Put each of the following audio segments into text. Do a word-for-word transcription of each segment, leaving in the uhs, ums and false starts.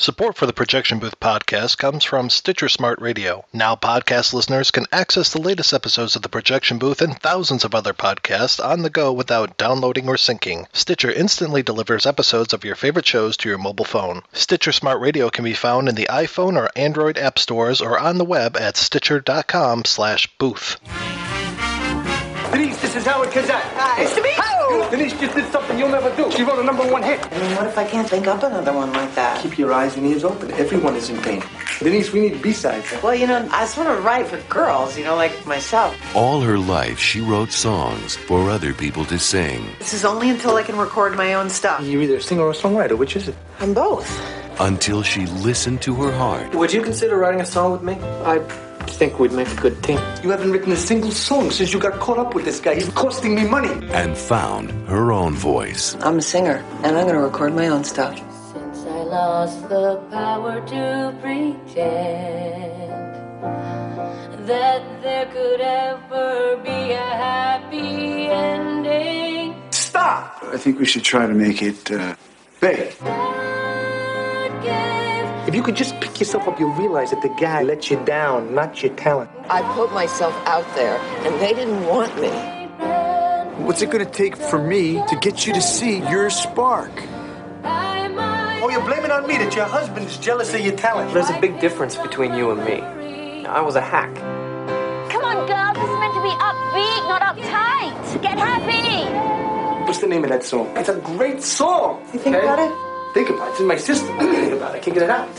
Support for the Projection Booth podcast comes from Stitcher Smart Radio. Now podcast listeners can access the latest episodes of the Projection Booth and thousands of other podcasts on the go without downloading or syncing. Stitcher instantly delivers episodes of your favorite shows to your mobile phone. Stitcher Smart Radio can be found in the iPhone or Android app stores or on the web at stitcher.com slash booth. Denise, this is Howard Kazat. Hi. Nice to meet you. Denise just did something you'll never do. She wrote a number one hit. I mean, what if I can't think up another one like that? Keep your eyes and ears open. Everyone is in pain. Denise, we need B-sides. Well, you know, I sort of write for girls, you know, like myself. All her life, she wrote songs for other people to sing. This is only until I can record my own stuff. You're either a singer or a songwriter. Which is it? I'm both. Until she listened to her heart. Would you consider writing a song with me? I think we'd make a good team. You haven't written a single song since you got caught up with this guy. He's costing me money. And found her own voice. I'm a singer, and I'm going to record my own stuff. Since I lost the power to pretend that there could ever be a happy ending. Stop! I think we should try to make it, uh, big. If you could just pick yourself up, you'll realize that the guy let you down, not your talent. I put myself out there, and they didn't want me. What's it going to take for me to get you to see your spark? Oh, you're blaming on me that your husband's jealous of your talent. There's a big difference between you and me. I was a hack. Come on, girls. This is meant to be upbeat, not uptight. Get happy. What's the name of that song? It's a great song. You think okay? about it? Think about it. It's in my system. I think about it. I can't get it out.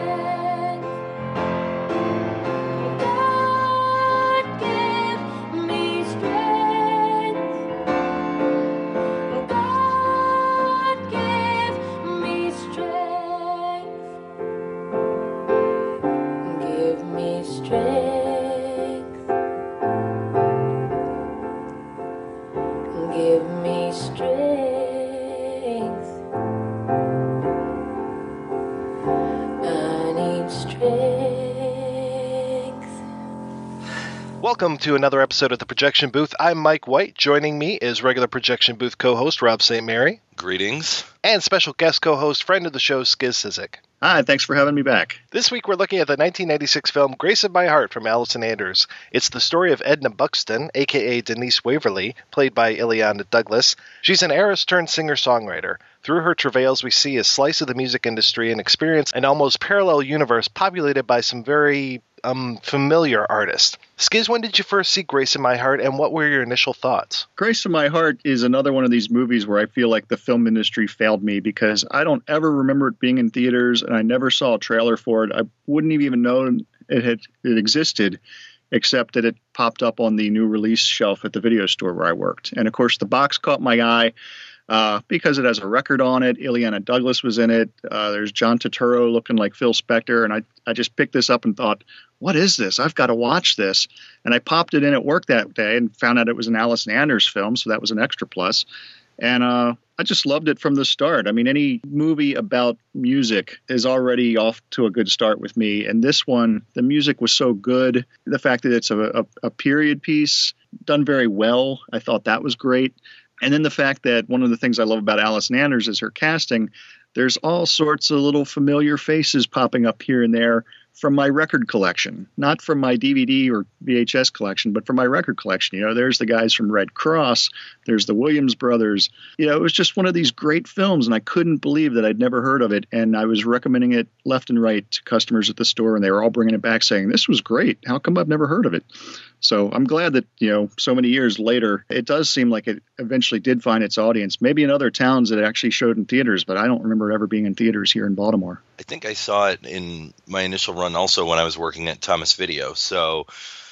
Welcome to another episode of the Projection Booth. I'm Mike White. Joining me is regular Projection Booth co-host Rob Saint Mary. Greetings. And special guest co-host, friend of the show, Skiz Cizik. Hi, thanks for having me back. This week we're looking at the nineteen ninety-six film Grace of My Heart from Allison Anders. It's the story of Edna Buxton, a k a. Denise Waverly, played by Illeana Douglas. She's an heiress-turned-singer-songwriter. Through her travails, we see a slice of the music industry and experience an almost parallel universe populated by some very um, familiar artists. Skiz, when did you first see Grace in My Heart, and what were your initial thoughts? Grace in My Heart is another one of these movies where I feel like the film industry failed me because I don't ever remember it being in theaters, and I never saw a trailer for it. I wouldn't have even known it had it existed, except that it popped up on the new release shelf at the video store where I worked. And, of course, the box caught my eye. Uh, because it has a record on it. Illeana Douglas was in it. Uh, there's John Turturro looking like Phil Spector. And I, I just picked this up and thought, what is this? I've got to watch this. And I popped it in at work that day and found out it was an Allison Anders film. So that was an extra plus. And uh, I just loved it from the start. I mean, any movie about music is already off to a good start with me. And this one, the music was so good. The fact that it's a, a, a period piece done very well, I thought that was great. And then the fact that one of the things I love about Allison Anders is her casting. There's all sorts of little familiar faces popping up here and there from my record collection, not from my D V D or V H S collection, but from my record collection. You know, there's the guys from Red Cross. There's the Williams brothers. You know, it was just one of these great films, and I couldn't believe that I'd never heard of it. And I was recommending it left and right to customers at the store, and they were all bringing it back saying, this was great. How come I've never heard of it? So I'm glad that, you know, so many years later, it does seem like it eventually did find its audience. Maybe in other towns it actually showed in theaters, but I don't remember ever being in theaters here in Baltimore. I think I saw it in my initial run also when I was working at Thomas Video. So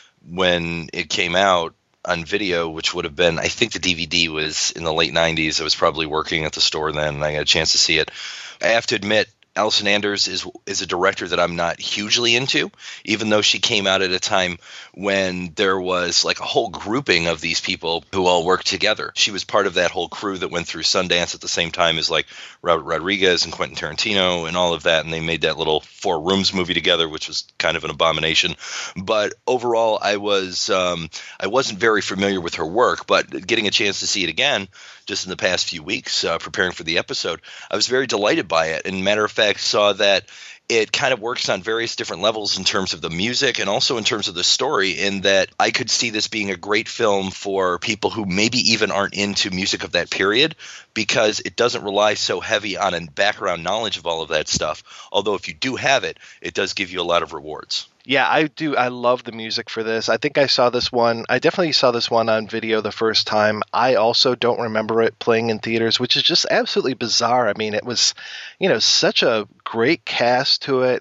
when it came out on video, which would have been, I think the D V D was in the late nineties. I was probably working at the store then, and I got a chance to see it. I have to admit, Allison Anders is is a director that I'm not hugely into, even though she came out at a time when there was like a whole grouping of these people who all worked together. She was part of that whole crew that went through Sundance at the same time as like Robert Rodriguez and Quentin Tarantino and all of that, and they made that little Four Rooms movie together, which was kind of an abomination. But overall, I was um, I wasn't very familiar with her work, but getting a chance to see it again just in the past few weeks, uh, preparing for the episode, I was very delighted by it. And matter of fact, fact, saw that it kind of works on various different levels in terms of the music and also in terms of the story, in that I could see this being a great film for people who maybe even aren't into music of that period, because it doesn't rely so heavy on a background knowledge of all of that stuff. Although if you do have it, it does give you a lot of rewards. Yeah, I do. I love the music for this. I think I saw this one. I definitely saw this one on video the first time. I also don't remember it playing in theaters, which is just absolutely bizarre. I mean, it was, you know, such a great cast to it.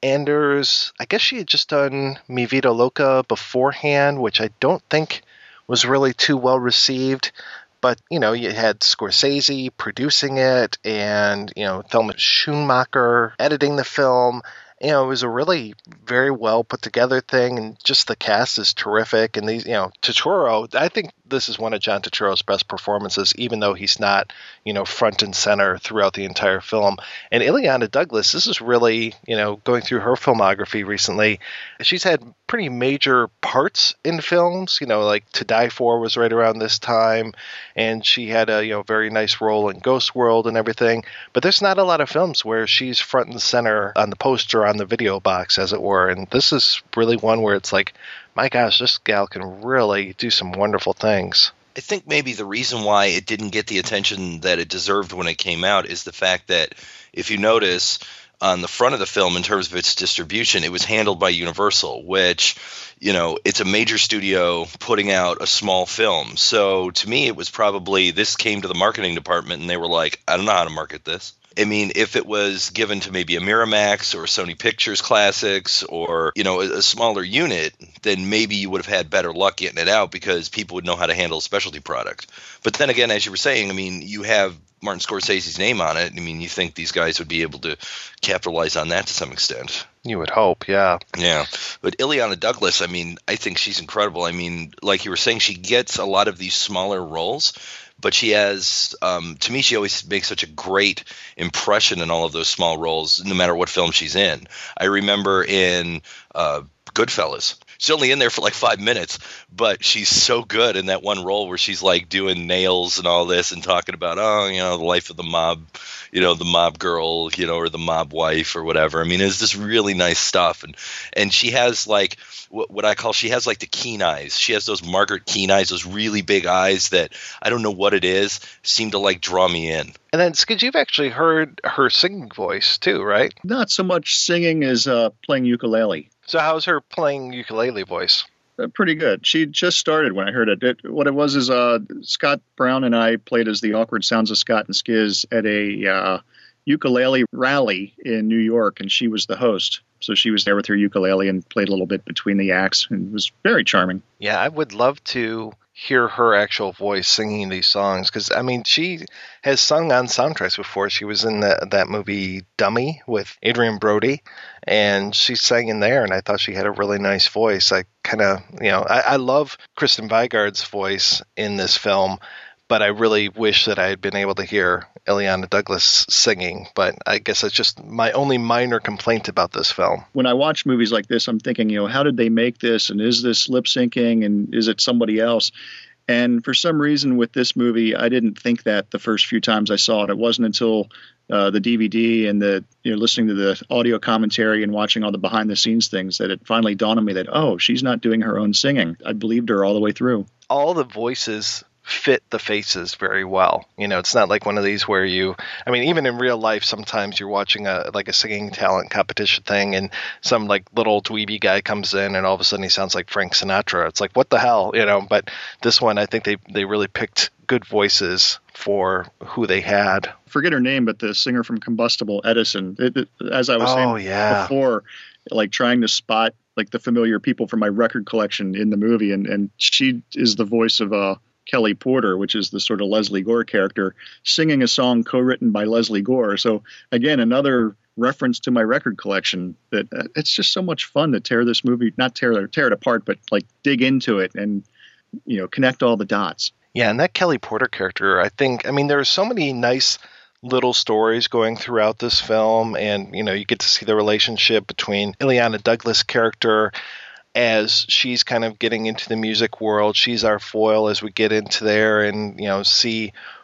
Anders, I guess she had just done Mi Vida Loca beforehand, which I don't think was really too well received. But, you know, you had Scorsese producing it and, you know, Thelma Schoonmaker editing the film. You know, it was a really very well put together thing, and just the cast is terrific. And these, you know, Turturro, I think this is one of John Turturro's best performances, even though he's not, you know, front and center throughout the entire film. And Illeana Douglas, this is really, you know, going through her filmography recently, she's had pretty major parts in films, you know, like To Die For was right around this time, and she had a, you know, very nice role in Ghost World and everything. But there's not a lot of films where she's front and center on the poster, on the video box, as it were. And this is really one where it's like, my gosh, this gal can really do some wonderful things. I think maybe the reason why it didn't get the attention that it deserved when it came out is the fact that, if you notice, on the front of the film, in terms of its distribution, it was handled by Universal, which, you know, it's a major studio putting out a small film. So to me, it was probably, this came to the marketing department and they were like, I don't know how to market this. I mean, if it was given to maybe a Miramax or Sony Pictures Classics or, you know, a, a smaller unit, then maybe you would have had better luck getting it out because people would know how to handle a specialty product. But then again, as you were saying, I mean, you have Martin Scorsese's name on it. I mean, you think these guys would be able to capitalize on that to some extent. You would hope, yeah. Yeah. But Illeana Douglas, I mean, I think she's incredible. I mean, like you were saying, she gets a lot of these smaller roles, but she has, um, to me, she always makes such a great impression in all of those small roles, no matter what film she's in. I remember in uh, Goodfellas, she's only in there for like five minutes, but she's so good in that one role where she's like doing nails and all this and talking about, oh, you know, the life of the mob, you know, the mob girl, you know, or the mob wife or whatever. I mean, it's just really nice stuff. And, and she has like what, what I call, she has like the keen eyes. She has those Margaret Keane eyes, those really big eyes that I don't know what it is, seem to like draw me in. And then, Skid, you've actually heard her singing voice too, right? Not so much singing as uh, playing ukulele. So how's her playing ukulele voice? Uh, pretty good. She just started when I heard it. it what it was is uh, Scott Brown and I played as the Awkward Sounds of Scott and Skiz at a uh, ukulele rally in New York, and she was the host. So she was there with her ukulele and played a little bit between the acts, and it was very charming. Yeah, I would love to hear her actual voice singing these songs, because, I mean, she has sung on soundtracks before. She was in the, that movie Dummy with Adrian Brody, and she sang in there, and I thought she had a really nice voice. I kind of, you know, I, I love Kristen Vigard's voice in this film, but I really wish that I had been able to hear Illeana Douglas singing. But I guess that's just my only minor complaint about this film. When I watch movies like this, I'm thinking, you know, how did they make this? And is this lip syncing? And is it somebody else? And for some reason with this movie, I didn't think that the first few times I saw it. It wasn't until uh, the D V D and the, you know, listening to the audio commentary and watching all the behind the scenes things that it finally dawned on me that, oh, she's not doing her own singing. I believed her all the way through. All the voices fit the faces very well. You know, it's not like one of these where you, I mean, even in real life, sometimes you're watching a like a singing talent competition thing and some like little dweeby guy comes in and all of a sudden he sounds like Frank Sinatra. It's like, what the hell, you know? But this one, I think they, they really picked good voices for who they had. Forget her name, but the singer from Combustible, Edison, it, it, as I was oh, saying yeah. before, like trying to spot like the familiar people from my record collection in the movie. And, and she is the voice of uh, Kelly Porter, which is the sort of Leslie Gore character, singing a song co-written by Leslie Gore. So again, another reference to my record collection. That uh, it's just so much fun to tear this movie, not tear tear it apart, but like dig into it and, you know, connect all the dots. Yeah, and that Kelly Porter character, I think, I mean, there are so many nice little stories going throughout this film, and, you know, you get to see the relationship between Illeana Douglas' character as she's kind of getting into the music world. She's our foil as we get into there and, you know, see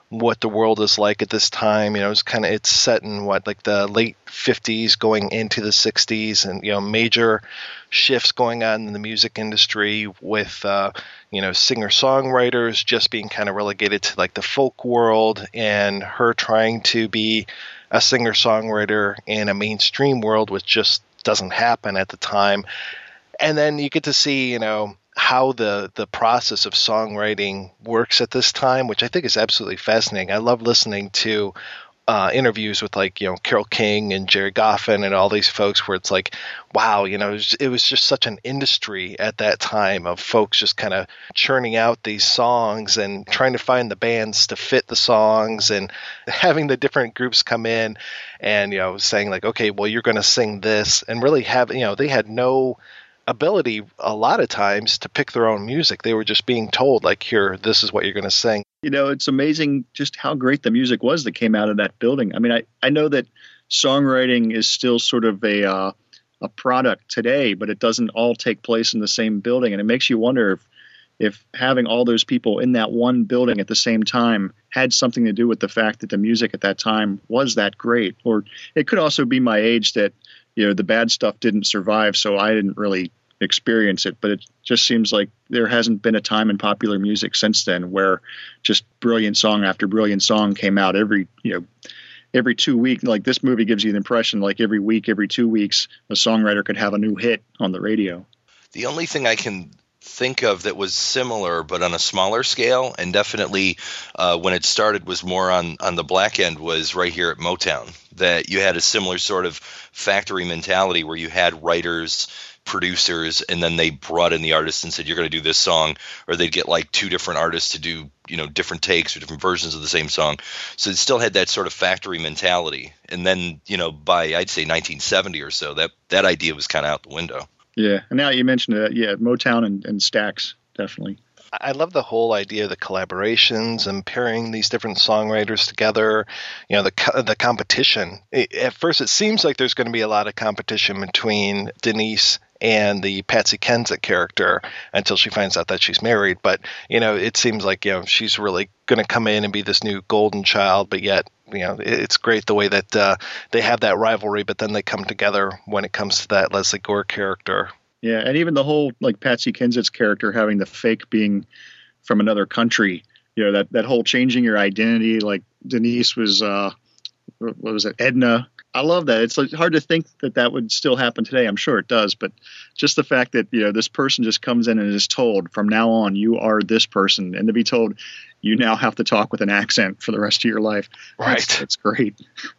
what the world is like at this time. You know, it's kind of it's set in what like the late fifties going into the sixties, and you know, major shifts going on in the music industry with uh, you know, singer-songwriters just being kind of relegated to like the folk world, and her trying to be a singer-songwriter in a mainstream world, which just doesn't happen at the time. And then you get to see, you know, how the, the process of songwriting works at this time, which I think is absolutely fascinating. I love listening to uh, interviews with like, you know, Carole King and Jerry Goffin and all these folks where it's like, wow, you know, it was, it was just such an industry at that time of folks just kind of churning out these songs and trying to find the bands to fit the songs, and having the different groups come in and, you know, saying like, okay, well, you're going to sing this, and really have, you know, they had no ability a lot of times to pick their own music. They were just being told like, here, this is what you're going to sing. You know, it's amazing just how great the music was that came out of that building. I mean, I, I know that songwriting is still sort of a uh, a product today, but it doesn't all take place in the same building. And it makes you wonder if, if having all those people in that one building at the same time had something to do with the fact that the music at that time was that great. Or it could also be my age that, you know, the bad stuff didn't survive, so I didn't really experience it. But it just seems like there hasn't been a time in popular music since then where just brilliant song after brilliant song came out every, you know, every two weeks. Like this movie gives you the impression like every week, every two weeks, a songwriter could have a new hit on the radio. The only thing I can think of that was similar but on a smaller scale, and definitely uh, when it started was more on, on the black end, was right here at Motown, that you had a similar sort of factory mentality where you had writers, producers, and then they brought in the artists and said, you're going to do this song, or they'd get like two different artists to do, you know, different takes or different versions of the same song. So it still had that sort of factory mentality. And then, you know, by I'd say nineteen seventy or so, that that idea was kind of out the window. Yeah. And now you mentioned it, yeah, Motown and, and Stax, definitely. I love the whole idea of the collaborations and pairing these different songwriters together, you know, the the competition. It, at first, it seems like there's going to be a lot of competition between Denise and the Patsy Kensit character until she finds out that she's married. But, you know, it seems like, you know, she's really going to come in and be this new golden child, but yet, you know, it's great the way that uh, they have that rivalry, but then they come together when it comes to that Leslie Gore character. Yeah, and even the whole, like, Patsy Kensit's character having the fake being from another country, you know, that, that whole changing your identity, like Denise was, uh, what was it, Edna. I love that. It's like hard to think that that would still happen today. I'm sure it does, but just the fact that, you know, this person just comes in and is told, from now on, you are this person, and to be told you now have to talk with an accent for the rest of your life. Right. That's, that's great.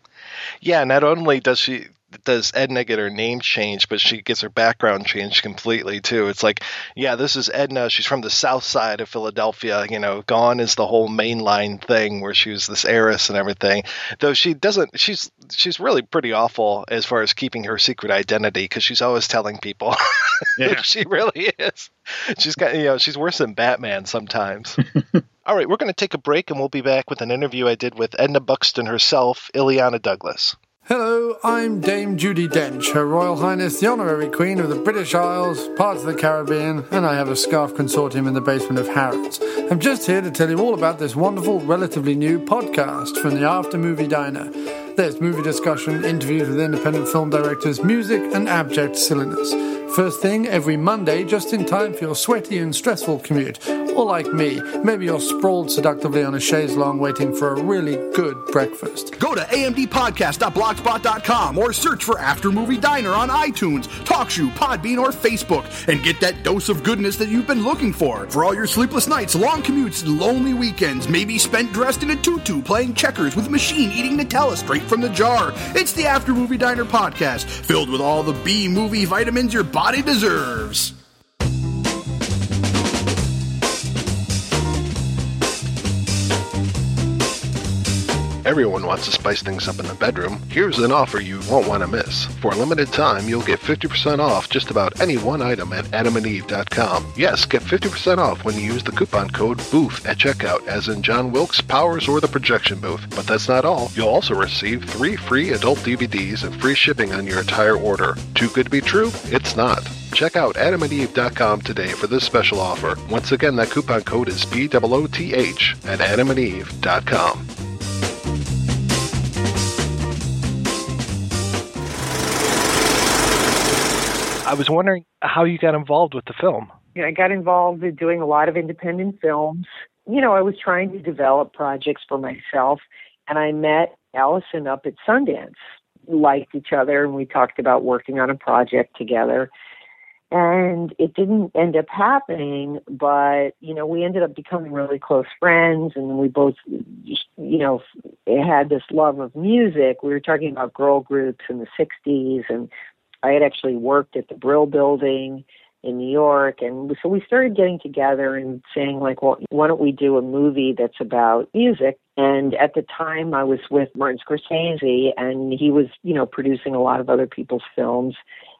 Yeah, not only does she... does Edna get her name changed, but she gets her background changed completely too. It's like, yeah, this is Edna. She's from the south side of Philadelphia. You know, gone is the whole mainline thing where she was this heiress and everything. Though she doesn't, she's she's really pretty awful as far as keeping her secret identity, because she's always telling people yeah. who she really is. She's got, you know, she's worse than Batman sometimes. All right, we're going to take a break, and we'll be back with an interview I did with Edna Buxton herself, Illeana Douglas. Hello, I'm Dame Judi Dench, Her Royal Highness the Honorary Queen of the British Isles, parts of the Caribbean, and I have a scarf consortium in the basement of Harrods. I'm just here to tell you all about this wonderful, relatively new podcast from the After Movie Diner. There's movie discussion, interviews with independent film directors, music, and abject silliness. First thing, every Monday, just in time for your sweaty and stressful commute. Or like me, maybe you're sprawled seductively on a chaise longue waiting for a really good breakfast. Go to a m d podcast dot blogspot dot com or search for After Movie Diner on iTunes, TalkShoe, Podbean, or Facebook, and get that dose of goodness that you've been looking for. For all your sleepless nights, long commutes, and lonely weekends, maybe spent dressed in a tutu playing checkers with machine-eating Nutella straight from the jar. It's the After Movie Diner podcast, filled with all the B-movie vitamins your body deserves. Everyone wants to spice things up in the bedroom. Here's an offer you won't want to miss. For a limited time, you'll get fifty percent off just about any one item at adam and eve dot com. Yes, get fifty percent off when you use the coupon code BOOTH at checkout, as in John Wilkes, Powers, or the Projection Booth. But that's not all. You'll also receive three free adult D V Ds and free shipping on your entire order. Too good to be true? It's not. Check out adam and eve dot com today for this special offer. Once again, that coupon code is B O O T H at adam and eve dot com. I was wondering how you got involved with the film. You know, I got involved in doing a lot of independent films. You know, I was trying to develop projects for myself, and I met Allison up at Sundance. Liked each other, and we talked about working on a project together. And it didn't end up happening, but, you know, we ended up becoming really close friends, and we both, you know, had this love of music. We were talking about girl groups in the sixties, and I had actually worked at the Brill Building in New York, and so we started getting together and saying, like, well, why don't we do a movie that's about music? And at the time, I was with Martin Scorsese, and he was, you know, producing a lot of other people's films.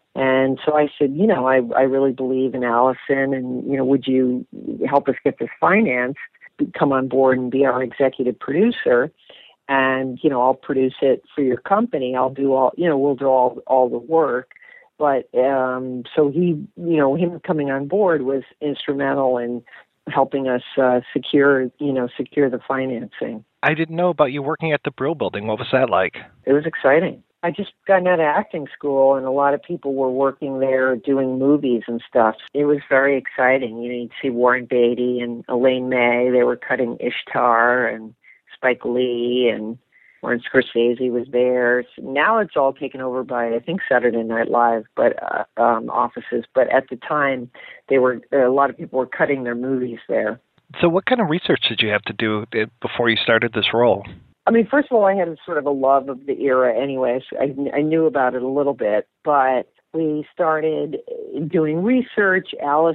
And so I said, you know, I, I really believe in Allison, and, you know, would you help us get this financed, come on board and be our executive producer? And, you know, I'll produce it for your company. I'll do all, you know, we'll do all, all the work. But um, so he, you know, him coming on board was instrumental in helping us uh, secure, you know, secure the financing. I didn't know about you working at the Brill Building. What was that like? It was exciting. I just got out of acting school, and a lot of people were working there doing movies and stuff. It was very exciting. You know, you'd see Warren Beatty and Elaine May. They were cutting Ishtar, and Spike Lee, and Martin Scorsese was there. So now it's all taken over by, I think, Saturday Night Live, but uh, um, offices. But at the time, they were a lot of people were cutting their movies there. So what kind of research did you have to do before you started this role? I mean, first of all, I had a sort of a love of the era anyway, so I, I knew about it a little bit, but we started doing research.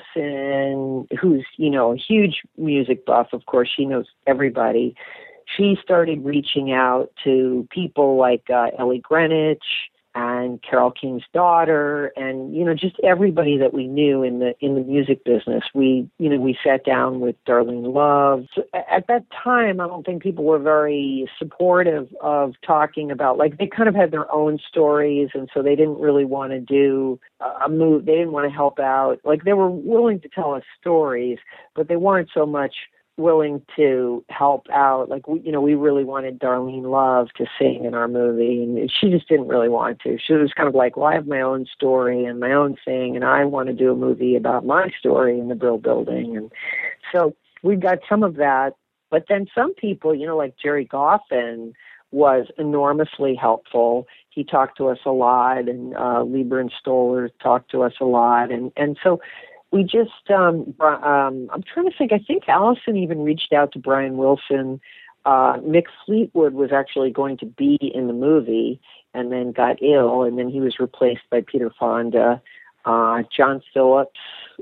Allison, who's, you know, a huge music buff, of course, she knows everybody. She started reaching out to people like uh, Ellie Greenwich and Carole King's daughter, and, you know, just everybody that we knew in the in the music business. We, you know, we sat down with Darlene Love. So at that time, I don't think people were very supportive of talking about, like, they kind of had their own stories, and so they didn't really want to do a move. They didn't want to help out. Like, they were willing to tell us stories, but they weren't so much willing to help out. Like, we, you know, we really wanted Darlene Love to sing in our movie, and she just didn't really want to. She was kind of like, well, I have my own story and my own thing, and I want to do a movie about my story in the Brill Building. And so we got some of that. But then some people, you know, like Jerry Goffin was enormously helpful. He talked to us a lot, and uh, Lieber and Stoller talked to us a lot. And, and so we just, um, um, I'm trying to think, I think Allison even reached out to Brian Wilson. Uh, Mick Fleetwood was actually going to be in the movie and then got ill, and then he was replaced by Peter Fonda. Uh, John Phillips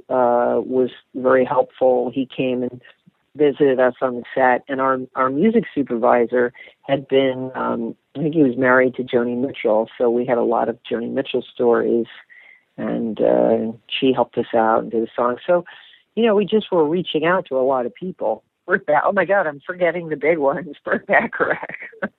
uh, was very helpful. He came and visited us on the set, and our, our music supervisor had been, um, I think he was married to Joni Mitchell, so we had a lot of Joni Mitchell stories. And uh, she helped us out and did a song. So, you know, we just were reaching out to a lot of people. Burt ba- oh, my God, I'm forgetting the big ones. Burt Bacharach.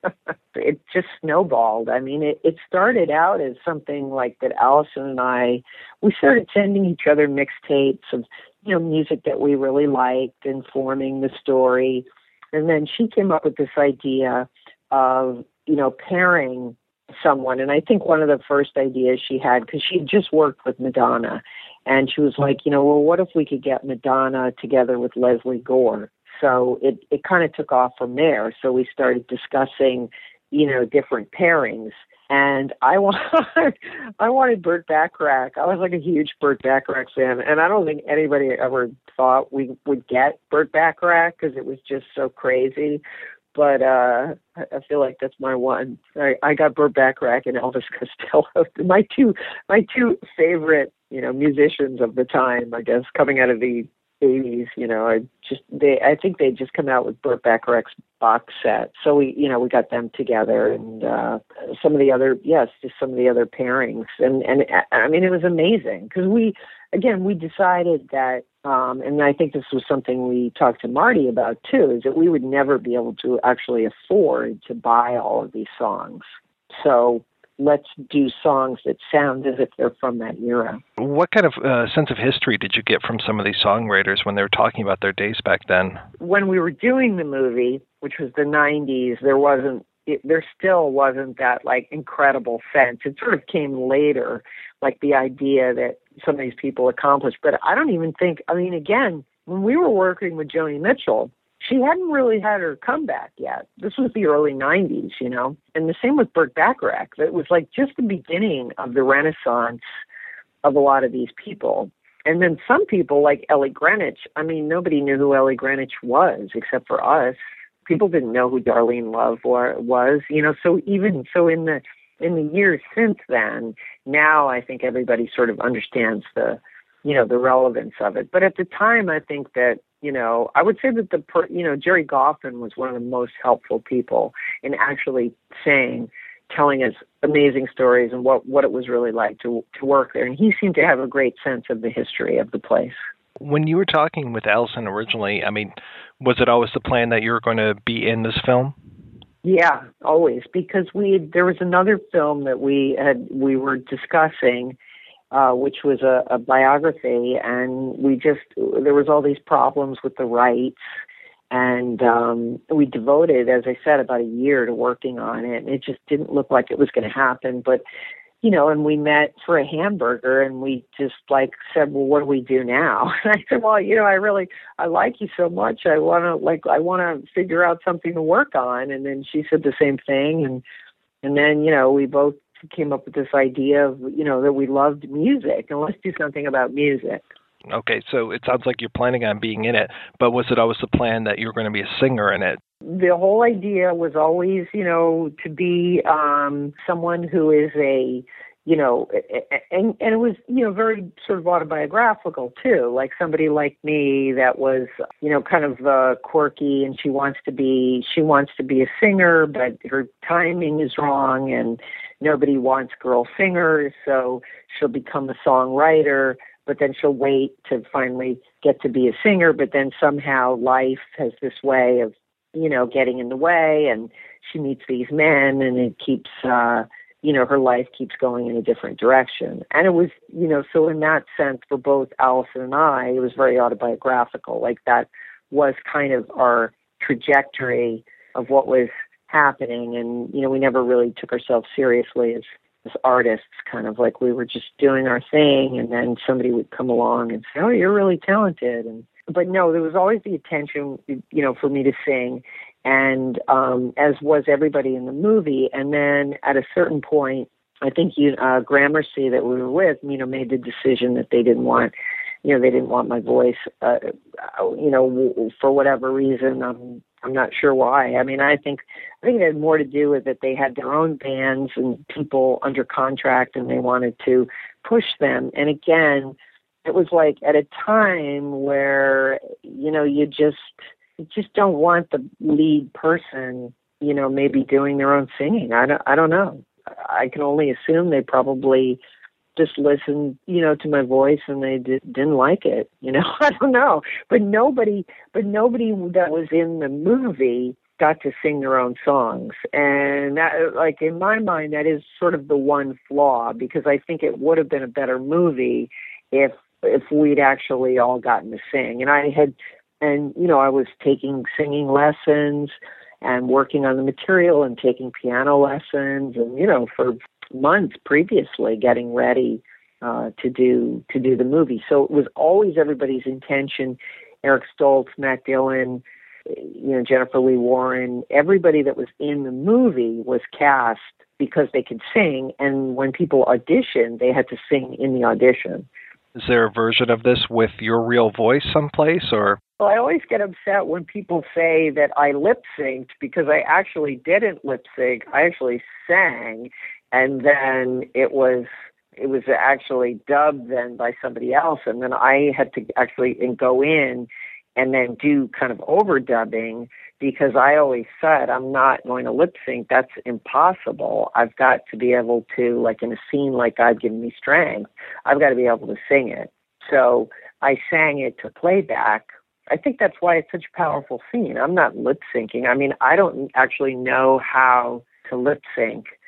It just snowballed. I mean, it, it started out as something like that Allison and I, we started sending each other mixtapes of, you know, music that we really liked and forming the story. And then she came up with this idea of, you know, pairing someone. And I think one of the first ideas she had, because she had just worked with Madonna, and she was like, you know, well, what if we could get Madonna together with Leslie Gore? So it, it kind of took off from there. So we started discussing, you know, different pairings. And I, want, I wanted Burt Bacharach. I was like a huge Burt Bacharach fan. And I don't think anybody ever thought we would get Burt Bacharach because it was just so crazy. But uh, I feel like that's my one. I, I got Burt Bacharach and Elvis Costello, my two, my two favorite, you know, musicians of the time. I guess coming out of the eighties, you know, I just they. I think they just come out with Burt Bacharach's box set. So we, you know, we got them together, and uh, some of the other, yes, just some of the other pairings, and and I mean, it was amazing because we, again, we decided that. Um, and I think this was something we talked to Marty about, too, is that we would never be able to actually afford to buy all of these songs. So let's do songs that sound as if they're from that era. What kind of uh, sense of history did you get from some of these songwriters when they were talking about their days back then? When we were doing the movie, which was the nineties, there wasn't, it, there still wasn't that like incredible sense. It sort of came later, like the idea that some of these people accomplished. But I don't even think, I mean, again, when we were working with Joni Mitchell, she hadn't really had her comeback yet. This was the early nineties, you know. And the same with Burt Bacharach. It was like just the beginning of the renaissance of a lot of these people. And then some people like Ellie Greenwich, I mean, nobody knew who Ellie Greenwich was except for us. People didn't know who Darlene Love was, you know. So even so in the in the years since then, now I think everybody sort of understands the, you know, the relevance of it. But at the time, I think that, you know, I would say that the, per, you know, Jerry Goffin was one of the most helpful people in actually saying, telling us amazing stories and what, what it was really like to to work there. And he seemed to have a great sense of the history of the place. When you were talking with Allison originally, I mean, was it always the plan that you were going to be in this film? Yeah, always, because we there was another film that we had we were discussing, uh, which was a, a biography, and we just there was all these problems with the rights, and um, we devoted, as I said, about a year to working on it, and it just didn't look like it was going to happen. But you know, and we met for a hamburger, and we just like said, well, what do we do now? And I said, well, you know, I really, I like you so much. I want to like, I want to figure out something to work on. And then she said the same thing. And, and then, you know, we both came up with this idea of, you know, that we loved music and let's do something about music. Okay. So it sounds like you're planning on being in it, but was it always the plan that you were going to be a singer in it? The whole idea was always, you know, to be um, someone who is a, you know, and, and it was, you know, very sort of autobiographical too, like somebody like me that was, you know, kind of uh, quirky, and she wants to be, she wants to be a singer, but her timing is wrong and nobody wants girl singers. So she'll become a songwriter, but then she'll wait to finally get to be a singer. But then somehow life has this way of, you know, getting in the way, and she meets these men, and it keeps, uh, you know, her life keeps going in a different direction. And it was, you know, so in that sense, for both Allison and I, it was very autobiographical. Like that was kind of our trajectory of what was happening. And, you know, we never really took ourselves seriously as, as artists, kind of like we were just doing our thing. And then somebody would come along and say, oh, you're really talented. And, but no, there was always the intention, you know, for me to sing, and um, as was everybody in the movie. And then at a certain point, I think you, uh, Gramercy that we were with, you know, made the decision that they didn't want, you know, they didn't want my voice, uh, you know, for whatever reason. I'm I'm not sure why. I mean, I think I think it had more to do with that they had their own bands and people under contract, and they wanted to push them. And again, it was like at a time where, you know, you just you just don't want the lead person, you know, maybe doing their own singing. I don't, I don't know. I can only assume they probably just listened, you know, to my voice and they did, didn't like it. You know, I don't know. But nobody, but nobody that was in the movie got to sing their own songs. And that, like, in my mind, that is sort of the one flaw, because I think it would have been a better movie if if we'd actually all gotten to sing. And I had, and, you know, I was taking singing lessons and working on the material and taking piano lessons and, you know, for months previously getting ready uh, to do, to do the movie. So it was always everybody's intention. Eric Stoltz, Matt Dillon, you know, Jennifer Lee Warren, everybody that was in the movie was cast because they could sing. And when people auditioned, they had to sing in the audition. Is there a version of this with your real voice someplace, or? Well, I always get upset when people say that I lip synced, because I actually didn't lip sync. I actually sang, and then it was it was actually dubbed then by somebody else, and then I had to actually go in and then do kind of overdubbing, because I always said, I'm not going to lip sync. That's impossible. I've got to be able to, like in a scene like God Given Me Strength, I've got to be able to sing it. So I sang it to playback. I think that's why it's such a powerful scene. I'm not lip syncing. I mean, I don't actually know how to lip sync.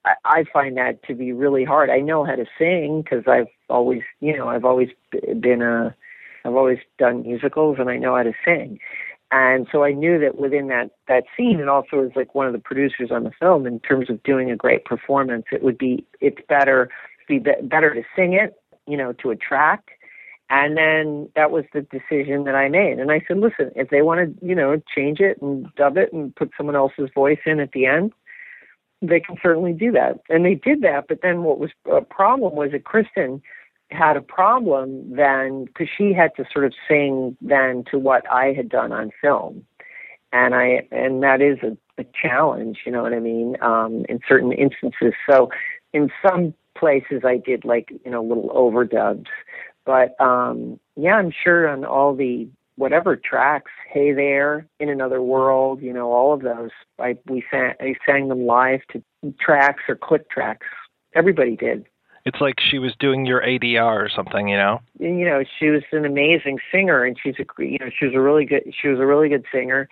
I, I find that to be really hard. I know how to sing because I've always, you know, I've always been a, I've always done musicals and I know how to sing. And so I knew that within that, that scene, and also as like one of the producers on the film, in terms of doing a great performance, it would be, it's better, be, be better to sing it, you know, to attract. And then that was the decision that I made. And I said, listen, if they want to, you know, change it and dub it and put someone else's voice in at the end, they can certainly do that. And they did that. But then what was a problem was that Kristen had a problem then, because she had to sort of sing then to what I had done on film. And I, and that is a, a challenge, you know what I mean, um, in certain instances. So in some places I did like, you know, little overdubs. But um, yeah, I'm sure on all the whatever tracks, Hey There, In Another World, you know, all of those, I, we sang, I sang them live to tracks or click tracks. Everybody did. It's like she was doing your A D R or something, you know? And, you know, she was an amazing singer, and she's a, you know, she was a really good, she was a really good singer,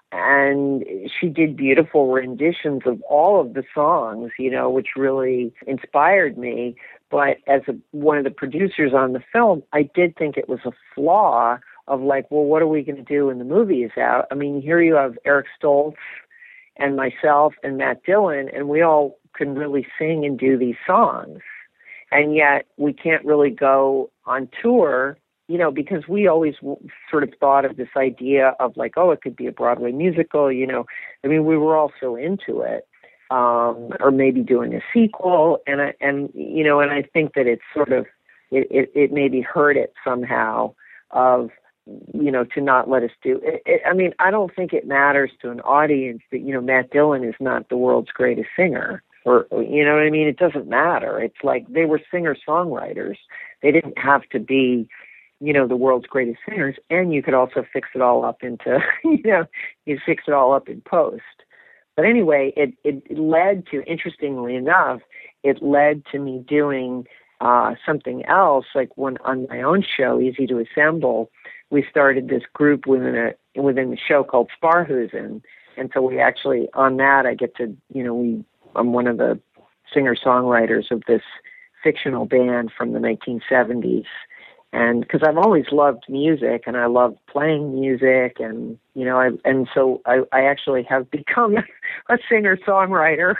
and she did beautiful renditions of all of the songs, you know, which really inspired me. But as a, one of the producers on the film, I did think it was a flaw of like, well, what are we going to do when the movie is out? I mean, here you have Eric Stoltz and myself and Matt Dillon, and we all can really sing and do these songs. And yet we can't really go on tour, you know, because we always sort of thought of this idea of like, oh, it could be a Broadway musical, you know. I mean, we were all so into it, um, or maybe doing a sequel. And, I, and you know, and I think that it's sort of, it, it, it maybe hurt it somehow of, you know, to not let us do it, it. I mean, I don't think it matters to an audience that, you know, Matt Dillon is not the world's greatest singer. Or, you know what I mean? It doesn't matter. It's like they were singer-songwriters. They didn't have to be, you know, the world's greatest singers. And you could also fix it all up into, you know, you fix it all up in post. But anyway, it, it led to, interestingly enough, it led to me doing uh, something else. Like when on my own show, Easy to Assemble, we started this group within a within the show called Sparhusen. And so we actually, on that, I get to, you know, we I'm one of the singer-songwriters of this fictional band from the nineteen seventies. And because I've always loved music and I love playing music, and, you know, I, and so I, I actually have become a singer-songwriter.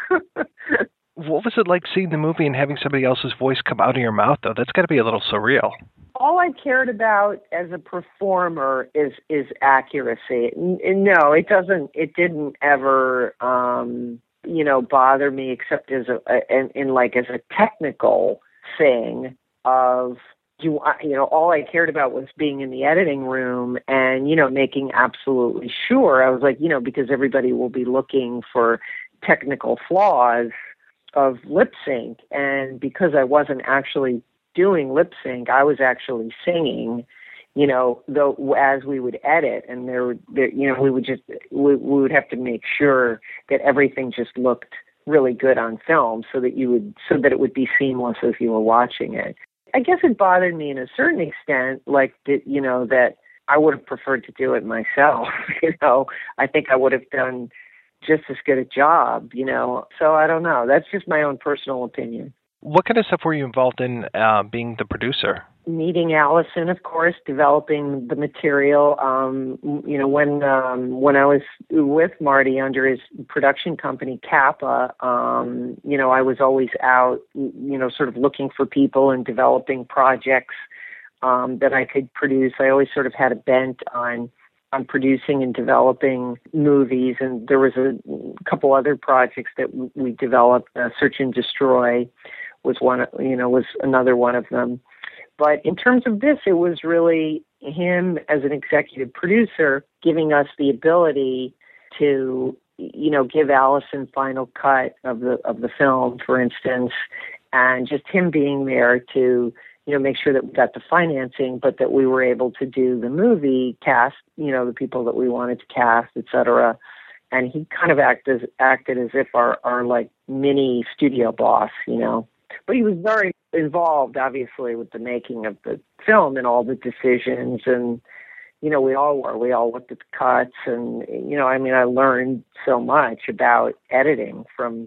What was it like seeing the movie and having somebody else's voice come out of your mouth, though? That's got to be a little surreal. All I cared about as a performer is is accuracy. N- no, it doesn't. It didn't ever, um, you know, bother me, except as a, a in, in like as a technical thing of you. You know, all I cared about was being in the editing room and, you know, making absolutely sure. I was like, you know, because everybody will be looking for technical flaws of lip sync, and because I wasn't actually doing lip sync, I was actually singing, you know, though as we would edit, and there, there you know, we would just, we, we would have to make sure that everything just looked really good on film so that you would, so that it would be seamless as you were watching it. I guess it bothered me in a certain extent, like, that, you know, that I would have preferred to do it myself, you know. I think I would have done just as good a job, you know. So I don't know. That's just my own personal opinion. What kind of stuff were you involved in uh, being the producer? Meeting Allison, of course, developing the material. Um, you know, when um, when I was with Marty under his production company, Kappa, um, you know, I was always out, you know, sort of looking for people and developing projects um, that I could produce. I always sort of had a bent on on producing and developing movies, and there was a couple other projects that we developed. Uh, Search and Destroy was one, you know, was another one of them. But in terms of this, it was really him as an executive producer giving us the ability to, you know, give Allison final cut of the of the film, for instance, and just him being there to, you know, make sure that we got the financing, but that we were able to do the movie, cast, you know, the people that we wanted to cast, et cetera. And he kind of acted, acted as if our, our like mini studio boss, you know. But he was very involved, obviously, with the making of the film and all the decisions. And, you know, we all were. We all looked at the cuts. And, you know, I mean, I learned so much about editing from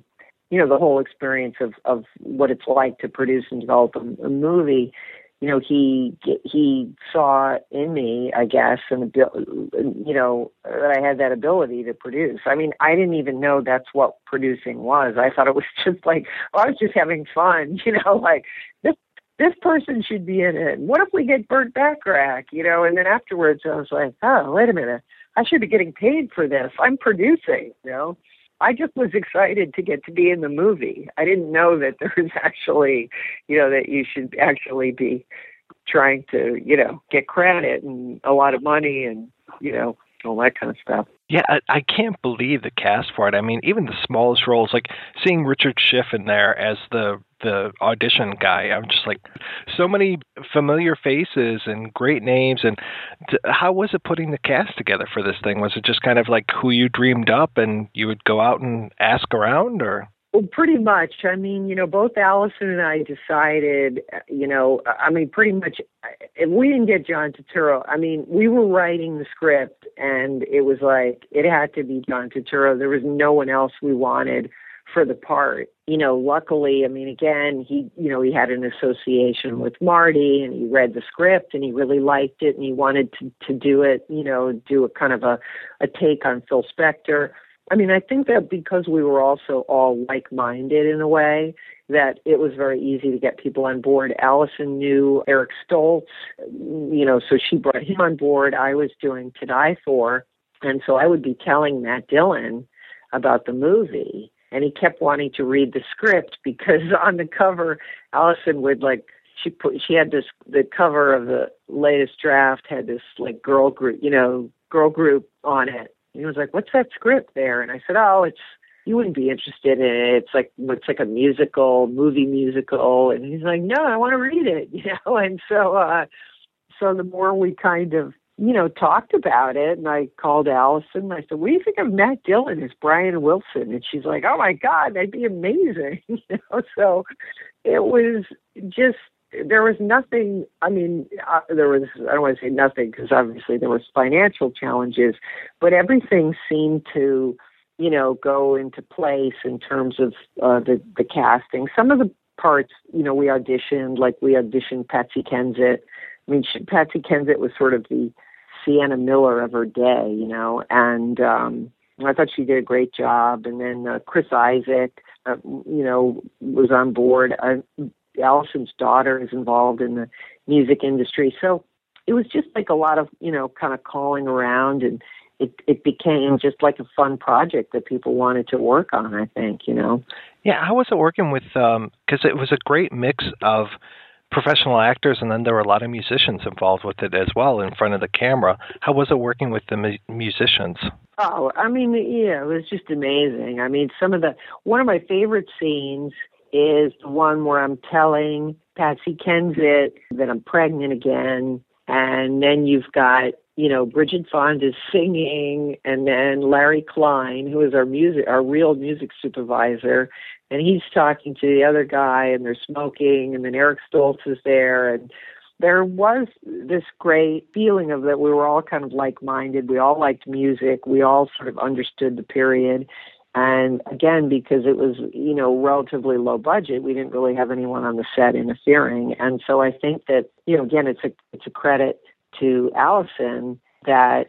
you know, the whole experience of, of what it's like to produce and develop a, a movie, you know, he he saw in me, I guess, an you know, that I had that ability to produce. I mean, I didn't even know that's what producing was. I thought it was just like, oh, I was just having fun, you know, like this this person should be in it. What if we get Burt Bacharach, you know? And then afterwards, I was like, oh, wait a minute, I should be getting paid for this. I'm producing, you know. I just was excited to get to be in the movie. I didn't know that there was actually, you know, that you should actually be trying to, you know, get credit and a lot of money and, you know, all that kind of stuff. Yeah, I, I can't believe the cast for it. I mean, even the smallest roles, like seeing Richard Schiff in there as the the audition guy, I'm just like, so many familiar faces and great names. And t- how was it putting the cast together for this thing? Was it just kind of like who you dreamed up and you would go out and ask around, or? Well, pretty much. I mean, you know, both Allison and I decided, you know, I mean, pretty much, if we didn't get John Turturro, I mean, we were writing the script and it was like, it had to be John Turturro. There was no one else we wanted for the part. You know, luckily, I mean, again, he, you know, he had an association with Marty and he read the script and he really liked it and he wanted to, to do it, you know, do a kind of a, a take on Phil Spector. I mean, I think that because we were also all like-minded in a way, that it was very easy to get people on board. Allison knew Eric Stoltz, you know, so she brought him on board. I was doing To Die For, and so I would be telling Matt Dillon about the movie, and he kept wanting to read the script because on the cover, Allison would like, she put, she had this, the cover of the latest draft had this like girl group, you know, girl group on it. And he was like, what's that script there? And I said, oh, it's, you wouldn't be interested in it. It's like, it's like a musical, movie musical. And he's like, no, I want to read it, you know? And so, uh, so the more we kind of, you know, talked about it, and I called Allison and I said, what do you think of Matt Dillon as Brian Wilson? And she's like, oh my God, that'd be amazing. You know? So it was just, there was nothing, I mean, uh, there was, I don't want to say nothing because obviously there was financial challenges, but everything seemed to, you know, go into place in terms of uh, the, the casting. Some of the parts, you know, we auditioned, like we auditioned Patsy Kensit. I mean, she, Patsy Kensit was sort of the Sienna Miller of her day, you know, and um, I thought she did a great job. And then uh, Chris Isaac, uh, you know, was on board. Uh, Allison's daughter is involved in the music industry. So it was just like a lot of, you know, kind of calling around, and it, it became just like a fun project that people wanted to work on, I think, you know. Yeah, how was it working with, um, because it was a great mix of professional actors, and then there were a lot of musicians involved with it as well in front of the camera. How was it working with the mu- musicians? Oh, I mean, yeah, it was just amazing. I mean, some of the, one of my favorite scenes is the one where I'm telling Patsy Kensit that I'm pregnant again, and then you've got, you know, Bridget Fonda singing, and then Larry Klein, who is our music, our real music supervisor, and he's talking to the other guy, and they're smoking, and then Eric Stoltz is there, and there was this great feeling of that we were all kind of like-minded, we all liked music, we all sort of understood the period. And again, because it was, you know, relatively low budget, we didn't really have anyone on the set interfering. And so I think that, you know, again, it's a it's a credit to Allison that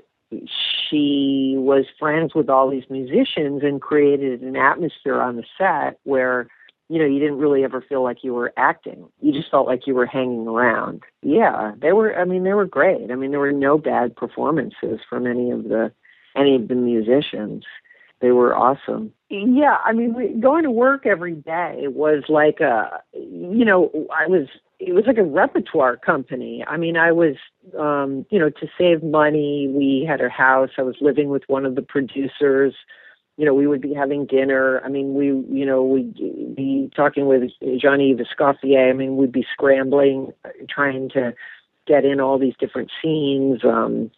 she was friends with all these musicians and created an atmosphere on the set where, you know, you didn't really ever feel like you were acting. You just felt like you were hanging around. Yeah, they were, I mean, they were great. I mean, there were no bad performances from any of the any of the musicians. They were awesome. Yeah, I mean, we, going to work every day was like a, you know, I was, it was like a repertoire company. I mean, I was, um, you know, to save money, we had a house. I was living with one of the producers. You know, we would be having dinner. I mean, we, you know, we'd be talking with Jean-Yves Escoffier. I mean, we'd be scrambling, trying to get in all these different scenes, um,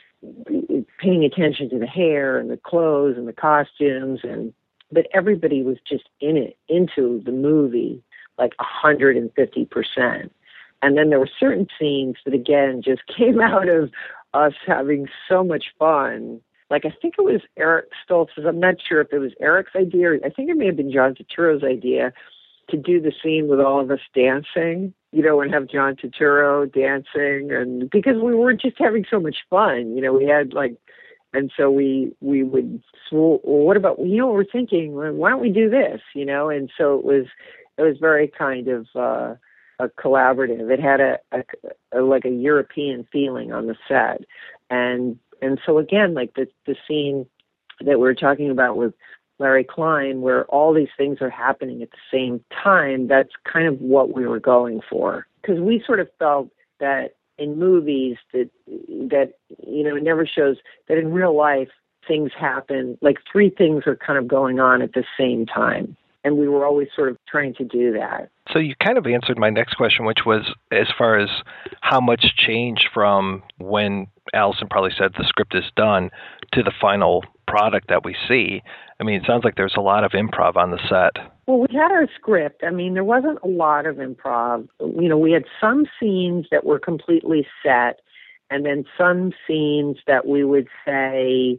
paying attention to the hair and the clothes and the costumes, and but everybody was just in it, into the movie, like one hundred fifty percent. And then there were certain scenes that, again, just came out of us having so much fun. like, I think it was Eric Stoltz's, I'm not sure if it was Eric's idea, or I think it may have been John Turturro's idea, to do the scene with all of us dancing, you know, and have John Turturro dancing, and because we were just having so much fun, you know, we had like, and so we we would, well, what about, you know, we're thinking, well, why don't we do this, you know, and so it was, it was very kind of uh, a collaborative. It had a, a, a like a European feeling on the set, and and so again, like the the scene that we were talking about with Larry Klein, where all these things are happening at the same time, that's kind of what we were going for. Because we sort of felt that in movies that, that, you know, it never shows that in real life things happen, like three things are kind of going on at the same time. And we were always sort of trying to do that. So you kind of answered my next question, which was as far as how much changed from when Allison probably said the script is done to the final product that we see. I mean, it sounds like there's a lot of improv on the set. Well, we had our script. I mean, there wasn't a lot of improv. You know, we had some scenes that were completely set, and then some scenes that we would say,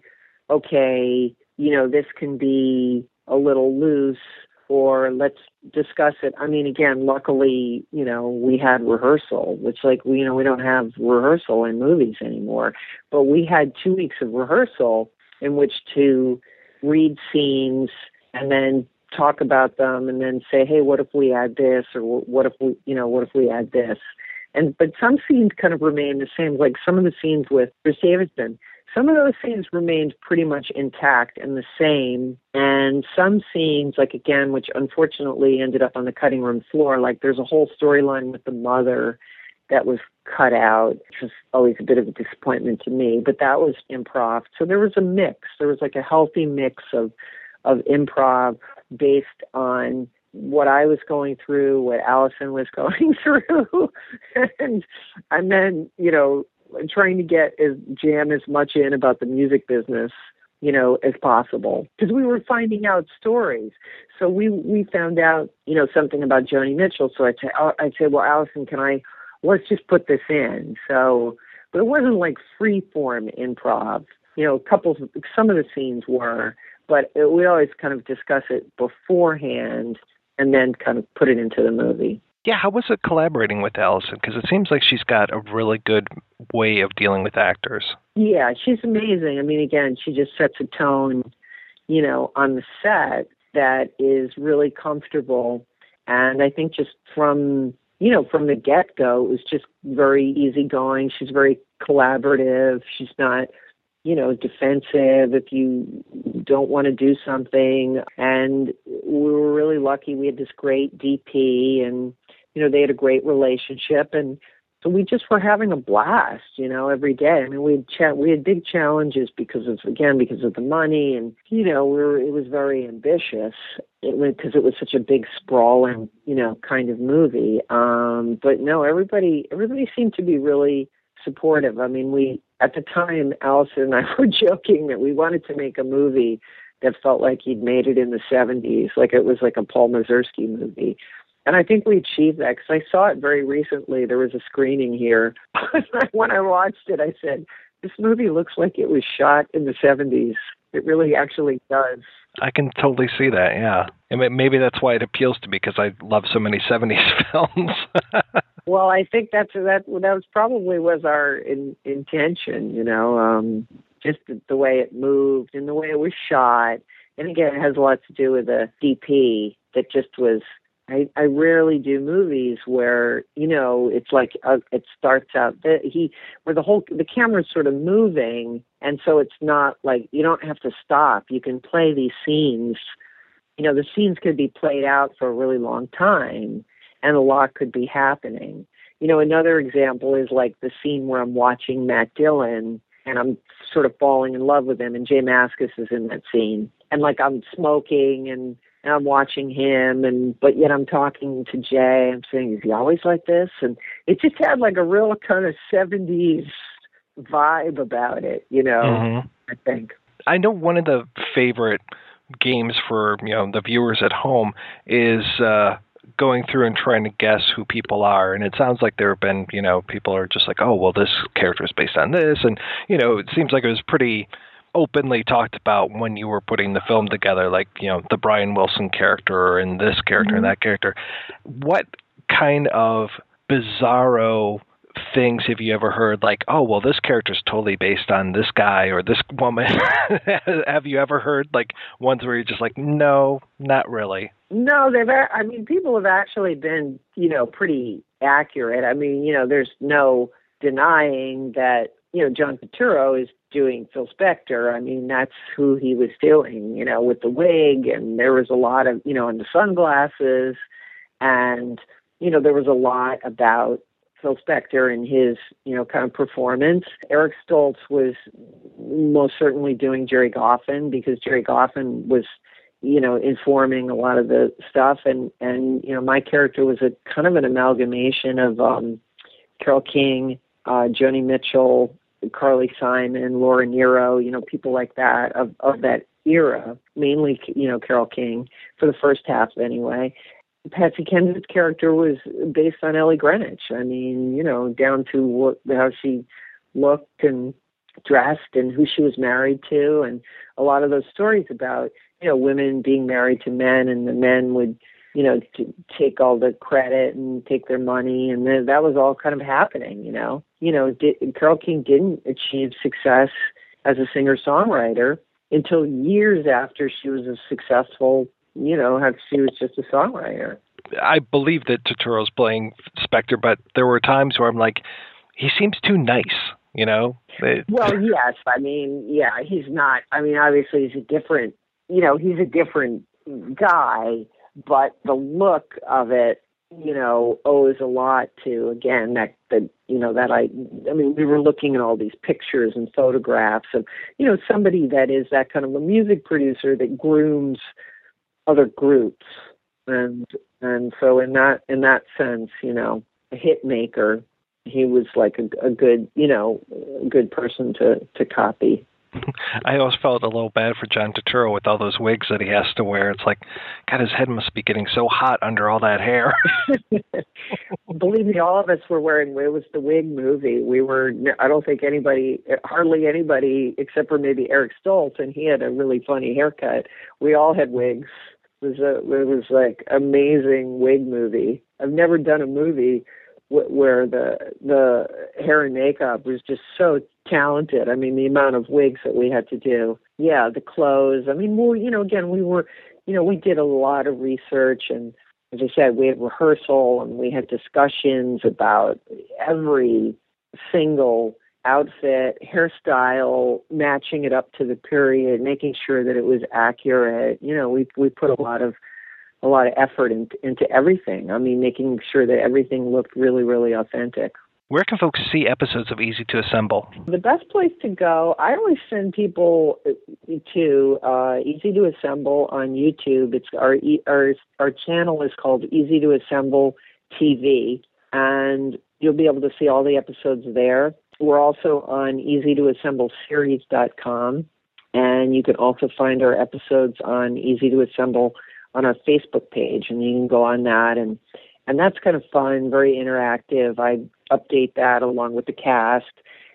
okay, you know, this can be a little loose, or let's discuss it. I mean, again, luckily, you know, we had rehearsal, which, like, we, you know, we don't have rehearsal in movies anymore, but we had two weeks of rehearsal in which to read scenes and then talk about them and then say, hey, what if we add this, or what if we, you know, what if we add this? And, but some scenes kind of remain the same, like some of the scenes with Chris Davidson. Some of those scenes remained pretty much intact and the same. And some scenes, like, again, which unfortunately ended up on the cutting room floor, like there's a whole storyline with the mother that was cut out, which was always a bit of a disappointment to me, but that was improv. So there was a mix. There was like a healthy mix of, of improv based on what I was going through, what Allison was going through. and, and then, you know, trying to get as jam as much in about the music business, you know, as possible, because we were finding out stories. So we, we found out, you know, something about Joni Mitchell. So I'd say, I'd say, well, Allison, can I, let's just put this in. So, but it wasn't like free form improv, you know, couples, some of the scenes were, but it, we always kind of discuss it beforehand and then kind of put it into the movie. Yeah, how was it collaborating with Allison? Because it seems like she's got a really good way of dealing with actors. Yeah, she's amazing. I mean, again, she just sets a tone, you know, on the set that is really comfortable. And I think just from, you know, from the get-go, it was just very easygoing. She's very collaborative. She's not, you know, defensive if you don't want to do something. And we were really lucky. We had this great D P, and, you know, they had a great relationship. And so we just were having a blast, you know, every day. I mean, we had cha- we had big challenges because of, again, because of the money. And, you know, we were, it was very ambitious it was, because it was such a big, sprawling, you know, kind of movie. Um, but no, everybody, everybody seemed to be really supportive. I mean, we, at the time, Allison and I were joking that we wanted to make a movie that felt like he'd made it in the seventies, like it was like a Paul Mazursky movie. And I think we achieved that, because I saw it very recently. There was a screening here. When I watched it, I said, this movie looks like it was shot in the seventies. It really actually does. I can totally see that, yeah. And maybe that's why it appeals to me, because I love so many seventies films. Well, I think that's that. That was probably was our in, intention, you know, um, just the, the way it moved and the way it was shot. And again, it has a lot to do with the D P that just was. I, I rarely do movies where, you know, it's like uh, it starts out that he where the whole the camera's sort of moving, and so it's not like you don't have to stop. You can play these scenes. You know, the scenes could be played out for a really long time, and a lot could be happening. You know, another example is like the scene where I'm watching Matt Dillon and I'm sort of falling in love with him, and Jay Mascis is in that scene. And like I'm smoking and, and I'm watching him, and but yet I'm talking to Jay. I'm saying, is he always like this? And it just had like a real kind of seventies vibe about it, you know, mm-hmm. I think. I know one of the favorite games for, you know, the viewers at home is uh, going through and trying to guess who people are. And it sounds like there have been, you know, people are just like, oh, well, this character is based on this. And, you know, it seems like it was pretty openly talked about when you were putting the film together, like, you know, the Brian Wilson character and this character mm-hmm. and that character. What kind of bizarro things have you ever heard, like, oh, well, this character's totally based on this guy or this woman? Have you ever heard, like, ones where you're just like, no, not really? No, they've, I mean, people have actually been, you know, pretty accurate. I mean, you know, there's no denying that, you know, John Turturro is doing Phil Spector. I mean, that's who he was doing, you know, with the wig, and there was a lot of, you know, and the sunglasses, and, you know, there was a lot about Phil Spector and his, you know, kind of performance. Eric Stoltz was most certainly doing Jerry Goffin, because Jerry Goffin was, you know, informing a lot of the stuff. And, and, you know, my character was a kind of an amalgamation of um, Carole King, uh, Joni Mitchell, Carly Simon, Laura Nyro, you know, people like that of, of that era, mainly, you know, Carole King for the first half anyway. Patsy Kensitt's character was based on Ellie Greenwich. I mean, you know, down to what, how she looked and dressed and who she was married to, and a lot of those stories about, you know, women being married to men, and the men would, you know, t- take all the credit and take their money, and then that was all kind of happening, you know. You know, di- Carole King didn't achieve success as a singer-songwriter until years after she was a successful, you know, how she was just a songwriter. I believe that Turturro's playing Spector, but there were times where I'm like, he seems too nice, you know? It, well, yes. I mean, yeah, he's not. I mean, obviously he's a different, you know, he's a different guy, but the look of it, you know, owes a lot to, again, that, that, you know, that I, I mean, we were looking at all these pictures and photographs of, you know, somebody that is that kind of a music producer that grooms other groups, and and so in that in that sense, you know, a hit maker, he was like a, a good, you know, a good person to to copy. I always felt a little bad for John Turturro with all those wigs that he has to wear. It's like, God, his head must be getting so hot under all that hair. Believe me, all of us were wearing, it was the wig movie. We were, I don't think anybody, hardly anybody, except for maybe Eric Stoltz, and he had a really funny haircut. We all had wigs. It was a, it was like amazing wig movie. I've never done a movie where the the hair and makeup was just so talented. I mean, the amount of wigs that we had to do. Yeah, the clothes. I mean, we, you know, again, we were, you know, we did a lot of research, and as I said, we had rehearsal and we had discussions about every single outfit, hairstyle, matching it up to the period, making sure that it was accurate. You know, we we put a lot of a lot of effort in, into everything. I mean, making sure that everything looked really, really authentic. Where can folks see episodes of Easy to Assemble? The best place to go, I always send people to uh, Easy to Assemble on YouTube. It's our, our our channel is called Easy to Assemble T V, and you'll be able to see all the episodes there. We're also on easy to assemble series dot com, and you can also find our episodes on Easy to Assemble on our Facebook page, and you can go on that, and and that's kind of fun, very interactive. I update that along with the cast,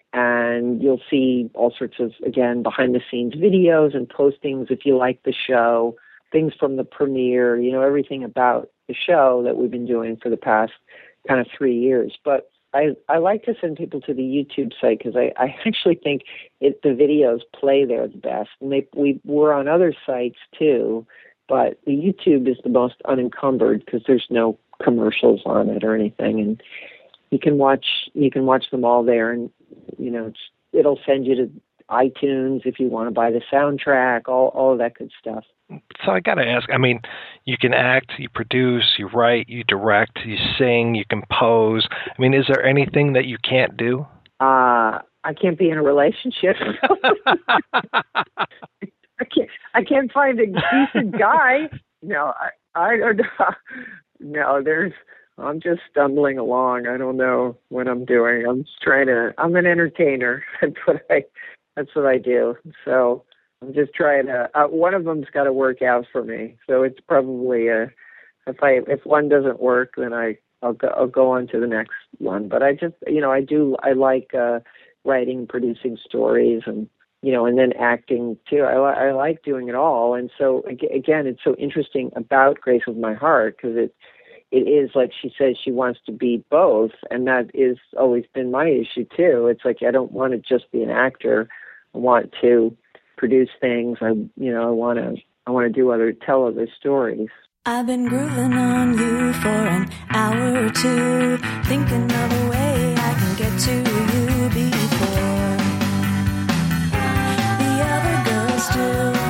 and you'll see all sorts of, again, behind-the-scenes videos and postings if you like the show, things from the premiere, you know, everything about the show that we've been doing for the past kind of three years. But I, I like to send people to the YouTube site because I, I actually think it, the videos play there the best. And they, we, we're on other sites too, but the YouTube is the most unencumbered because there's no commercials on it or anything, and you can watch you can watch them all there, and you know it's, it'll send you to iTunes if you want to buy the soundtrack, all all of that good stuff. So I got to ask, I mean, you can act, you produce, you write, you direct, you sing, you compose. I mean, is there anything that you can't do? Uh, I can't be in a relationship. I can't. I can't find a decent guy. No, I. I don't know. No, there's. I'm just stumbling along. I don't know what I'm doing. I'm just trying to. I'm an entertainer. That's what I. That's what I do. So I'm just trying to. Uh, one of them's got to work out for me. So it's probably a. If I if one doesn't work, then I I'll go I'll go on to the next one. But I just you know I do I like uh, writing, producing stories, and you know, and then acting too. I, I like doing it all. And so again, it's so interesting about Grace of My Heart because it, it is like she says she wants to be both. And that is always been my issue too. It's like, I don't want to just be an actor. I want to produce things. I, you know, I want to, I want to do other, tell other stories. I've been grooving on you for an hour or two, thinking of a way I can get to you before the other girls do.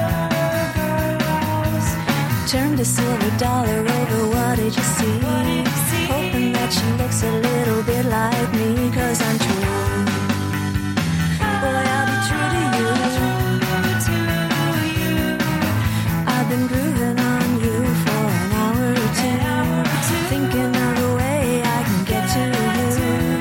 Turned a silver dollar over, what did you see? Hoping that she looks a little bit like me, 'cause I'm true. Boy, I'll be true to you. I've been grooving on you for an hour or two, thinking of a way I can get to you.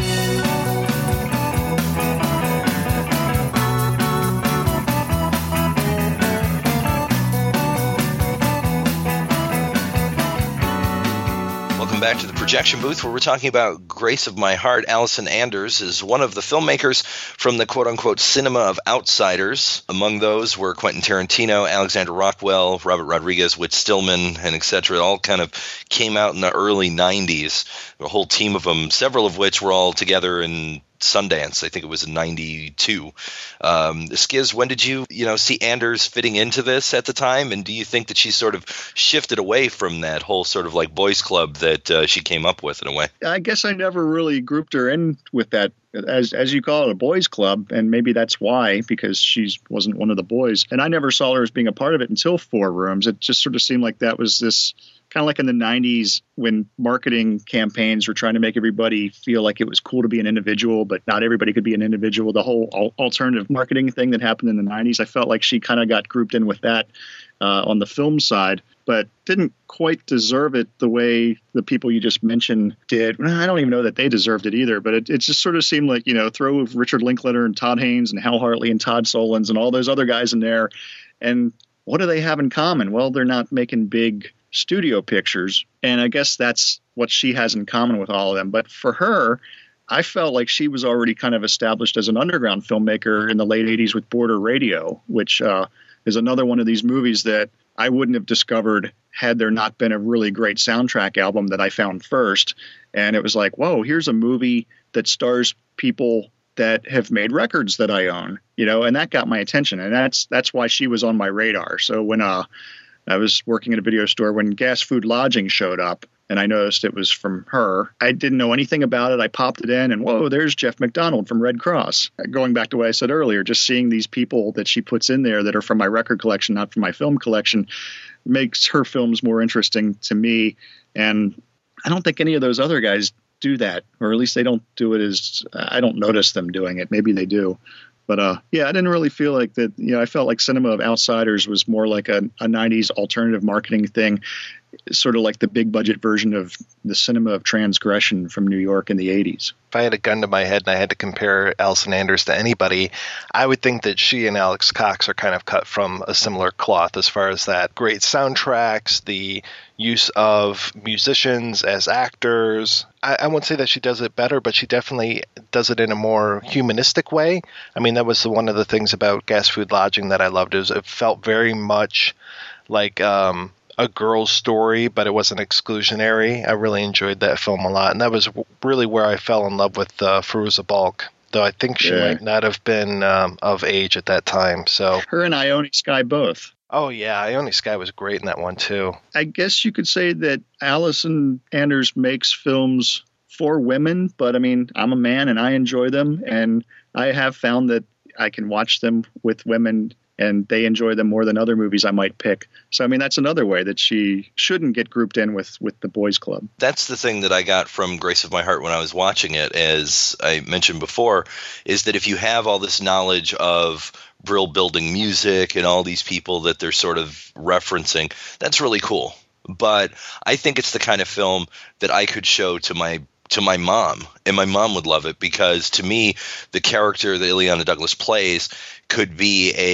Welcome back to the Projection Booth, where we're talking about Grace of My Heart. Allison Anders is one of the filmmakers from the quote-unquote cinema of outsiders. Among those were Quentin Tarantino, Alexander Rockwell, Robert Rodriguez, Whit Stillman, and et cetera. It all kind of came out in the early nineties, a whole team of them, several of which were all together in Sundance. I think it was in ninety-two. Um, Skiz, when did you, you know, see Anders fitting into this at the time? And do you think that she sort of shifted away from that whole sort of like boys club that uh, she came up with in a way? I guess I never really grouped her in with that, as as you call it, a boys club. And maybe that's why, because she wasn't one of the boys. And I never saw her as being a part of it until Four Rooms. It just sort of seemed like that was this kind of like in the nineties when marketing campaigns were trying to make everybody feel like it was cool to be an individual, but not everybody could be an individual. The whole al- alternative marketing thing that happened in the nineties, I felt like she kind of got grouped in with that uh, on the film side, but didn't quite deserve it the way the people you just mentioned did. I don't even know that they deserved it either, but it, it just sort of seemed like, you know, throw Richard Linklater and Todd Haynes and Hal Hartley and Todd Solondz and all those other guys in there. And what do they have in common? Well, they're not making big studio pictures. And I guess that's what she has in common with all of them. But for her, I felt like she was already kind of established as an underground filmmaker in the late eighties with Border Radio, which uh, is another one of these movies that I wouldn't have discovered had there not been a really great soundtrack album that I found first. And it was like, whoa, here's a movie that stars people that have made records that I own, you know, and that got my attention. And that's that's why she was on my radar. So when uh, I was working at a video store, when Gas Food Lodging showed up and I noticed it was from her, I didn't know anything about it. I popped it in and whoa, there's Jeff McDonald from Red Cross. Going back to what I said earlier, just seeing these people that she puts in there that are from my record collection, not from my film collection, makes her films more interesting to me. And I don't think any of those other guys do that, or at least they don't do it as, I don't notice them doing it. Maybe they do. But uh, yeah, I didn't really feel like that. You know, I felt like Cinema of Outsiders was more like a, a nineties alternative marketing thing, sort of like the big budget version of the Cinema of Transgression from New York in the eighties. If I had a gun to my head and I had to compare Allison Anders to anybody, I would think that she and Alex Cox are kind of cut from a similar cloth as far as that great soundtracks, the use of musicians as actors. I, I won't say that she does it better, but she definitely does it in a more humanistic way. I mean, that was one of the things about Gas Food Lodging that I loved, is it felt very much like um, a girl's story, but it wasn't exclusionary. I really enjoyed that film a lot, and that was really where I fell in love with uh, Fairuza Balk, though I think she yeah. might not have been um, of age at that time. So her and Ione Skye both. Oh, yeah. Ione Skye was great in that one, too. I guess you could say that Allison Anders makes films for women, but I mean, I'm a man and I enjoy them. And I have found that I can watch them with women and they enjoy them more than other movies I might pick. So, I mean, that's another way that she shouldn't get grouped in with, with the boys club. That's the thing that I got from Grace of My Heart when I was watching it, as I mentioned before, is that if you have all this knowledge of Brill building music and all these people that they're sort of referencing, that's really cool. But I think it's the kind of film that I could show to my to my mom, and my mom would love it, because to me, the character that Illeana Douglas plays could be a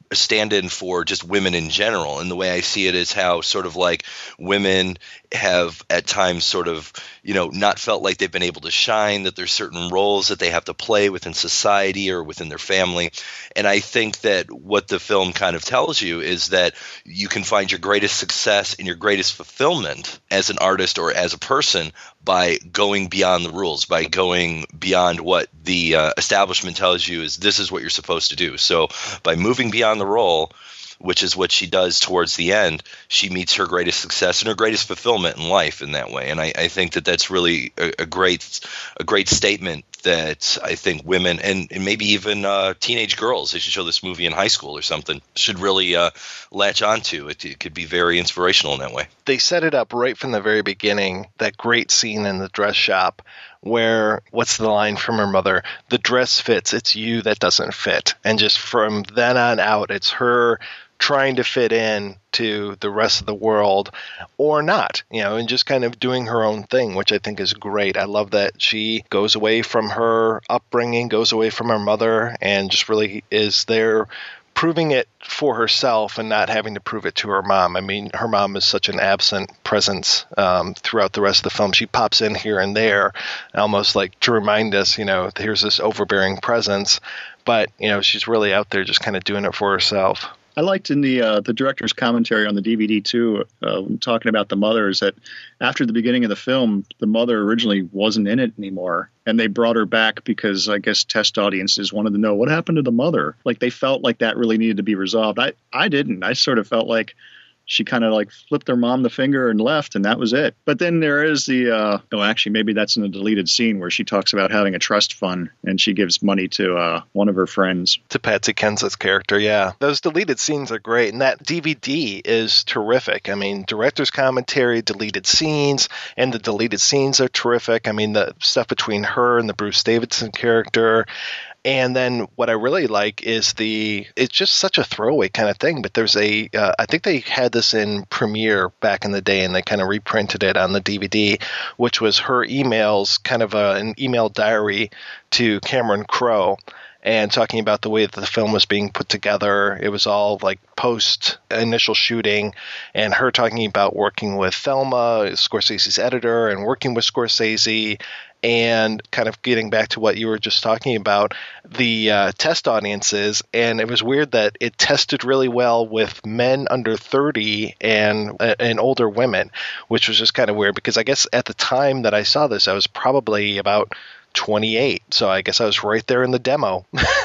a stand-in for just women in general. And the way I see it is how sort of like women have at times sort of, you know, not felt like they've been able to shine, that there's certain roles that they have to play within society or within their family. And I think that what the film kind of tells you is that you can find your greatest success and your greatest fulfillment as an artist or as a person by going beyond the rules, by going beyond what the uh, establishment tells you is this is what you're supposed to do. So by moving beyond the role, which is what she does towards the end, she meets her greatest success and her greatest fulfillment in life in that way. And I, I think that that's really a, a great a great statement that I think women and, and maybe even uh, teenage girls, they should show this movie in high school or something, should really uh, latch onto. It, it could be very inspirational in that way. They set it up right from the very beginning, that great scene in the dress shop where, what's the line from her mother? The dress fits, it's you that doesn't fit. And just from then on out, it's her trying to fit in to the rest of the world or not, you know, and just kind of doing her own thing, which I think is great. I love that she goes away from her upbringing, goes away from her mother, and just really is there proving it for herself and not having to prove it to her mom. I mean, her mom is such an absent presence um, throughout the rest of the film. She pops in here and there, almost like to remind us, you know, here's this overbearing presence, but, you know, she's really out there just kind of doing it for herself. I liked in the uh, the director's commentary on the D V D too, uh, talking about the mother, is that after the beginning of the film, the mother originally wasn't in it anymore, and they brought her back because I guess test audiences wanted to know what happened to the mother. Like they felt like that really needed to be resolved. I I didn't. I sort of felt like she kind of like flipped her mom the finger and left, and that was it. But then there is the, uh, oh, actually, maybe that's in a deleted scene where she talks about having a trust fund, and she gives money to uh, one of her friends. To Patsy Kensitz's character, yeah. Those deleted scenes are great, and that D V D is terrific. I mean, director's commentary, deleted scenes, and the deleted scenes are terrific. I mean, the stuff between her and the Bruce Davidson character. And then what I really like is the, it's just such a throwaway kind of thing, but there's a, uh, I think they had this in Premiere back in the day and they kind of reprinted it on the D V D, which was her emails, kind of a, an email diary to Cameron Crowe. And talking about the way that the film was being put together. It was all like post initial shooting, and her talking about working with Thelma, Scorsese's editor, and working with Scorsese, and kind of getting back to what you were just talking about, the uh, test audiences. And it was weird that it tested really well with men under thirty and uh, and older women, which was just kind of weird because I guess at the time that I saw this, I was probably about twenty-eight, so I guess I was right there in the demo.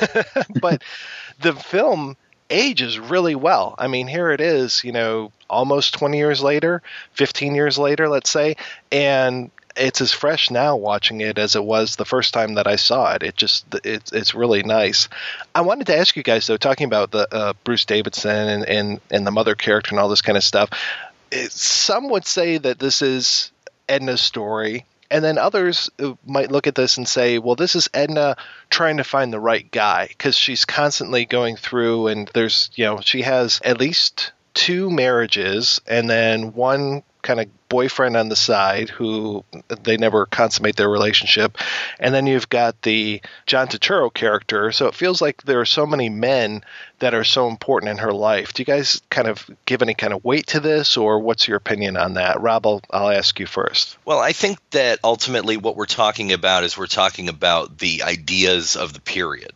But the film ages really well. I mean, here it is, you know, almost twenty years later, fifteen years later, let's say, and it's as fresh now watching it as it was the first time that I saw it. It just, it's it's really nice. I wanted to ask you guys, though, talking about the uh, Bruce Davidson and, and, and the mother character and all this kind of stuff, it, some would say that this is Edna's story. And then others might look at this and say, well, this is Edna trying to find the right guy because she's constantly going through and there's, you know, she has at least two marriages and then one kind of boyfriend on the side who they never consummate their relationship. And then you've got the John Turturro character. So it feels like there are so many men that are so important in her life. Do you guys kind of give any kind of weight to this, or what's your opinion on that? Rob, I'll, I'll ask you first. Well, I think that ultimately what we're talking about is we're talking about the ideas of the period.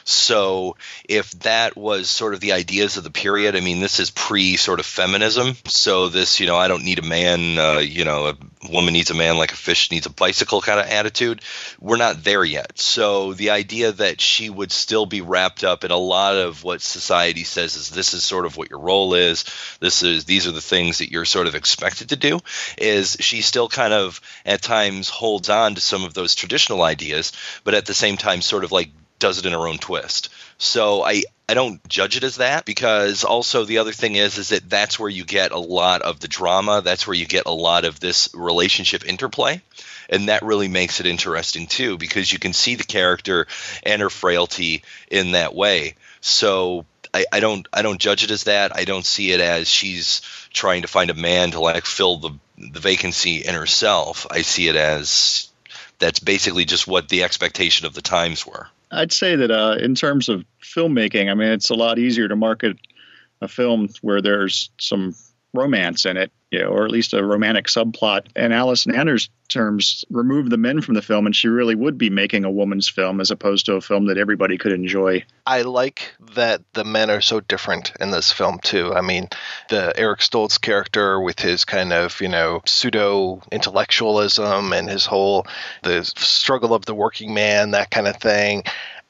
So if that was sort of the ideas of the period, I mean, this is pre sort of feminism. So this, you know, I don't need a man, uh, you know, a woman needs a man like a fish needs a bicycle kind of attitude. We're not there yet. So the idea that she would still be wrapped up in a lot of what society says is this is sort of what your role is. This is, these are the things that you're sort of expected to do, is she still kind of at times holds on to some of those traditional ideas, but at the same time sort of like does it in her own twist. So I, I don't judge it as that, because also the other thing is is that that's where you get a lot of the drama. That's where you get a lot of this relationship interplay. And that really makes it interesting too, because you can see the character and her frailty in that way. So I, I don't I don't judge it as that. I don't see it as she's trying to find a man to like fill the the vacancy in herself. I see it as that's basically just what the expectation of the times were. I'd say that uh, in terms of filmmaking, I mean, it's a lot easier to market a film where there's some romance in it, you know, or at least a romantic subplot. And Allison Anders' terms, remove the men from the film, and she really would be making a woman's film as opposed to a film that everybody could enjoy. I like that the men are so different in this film, too. I mean, the Eric Stoltz character with his kind of, you know, pseudo-intellectualism and his whole, the struggle of the working man, that kind of thing.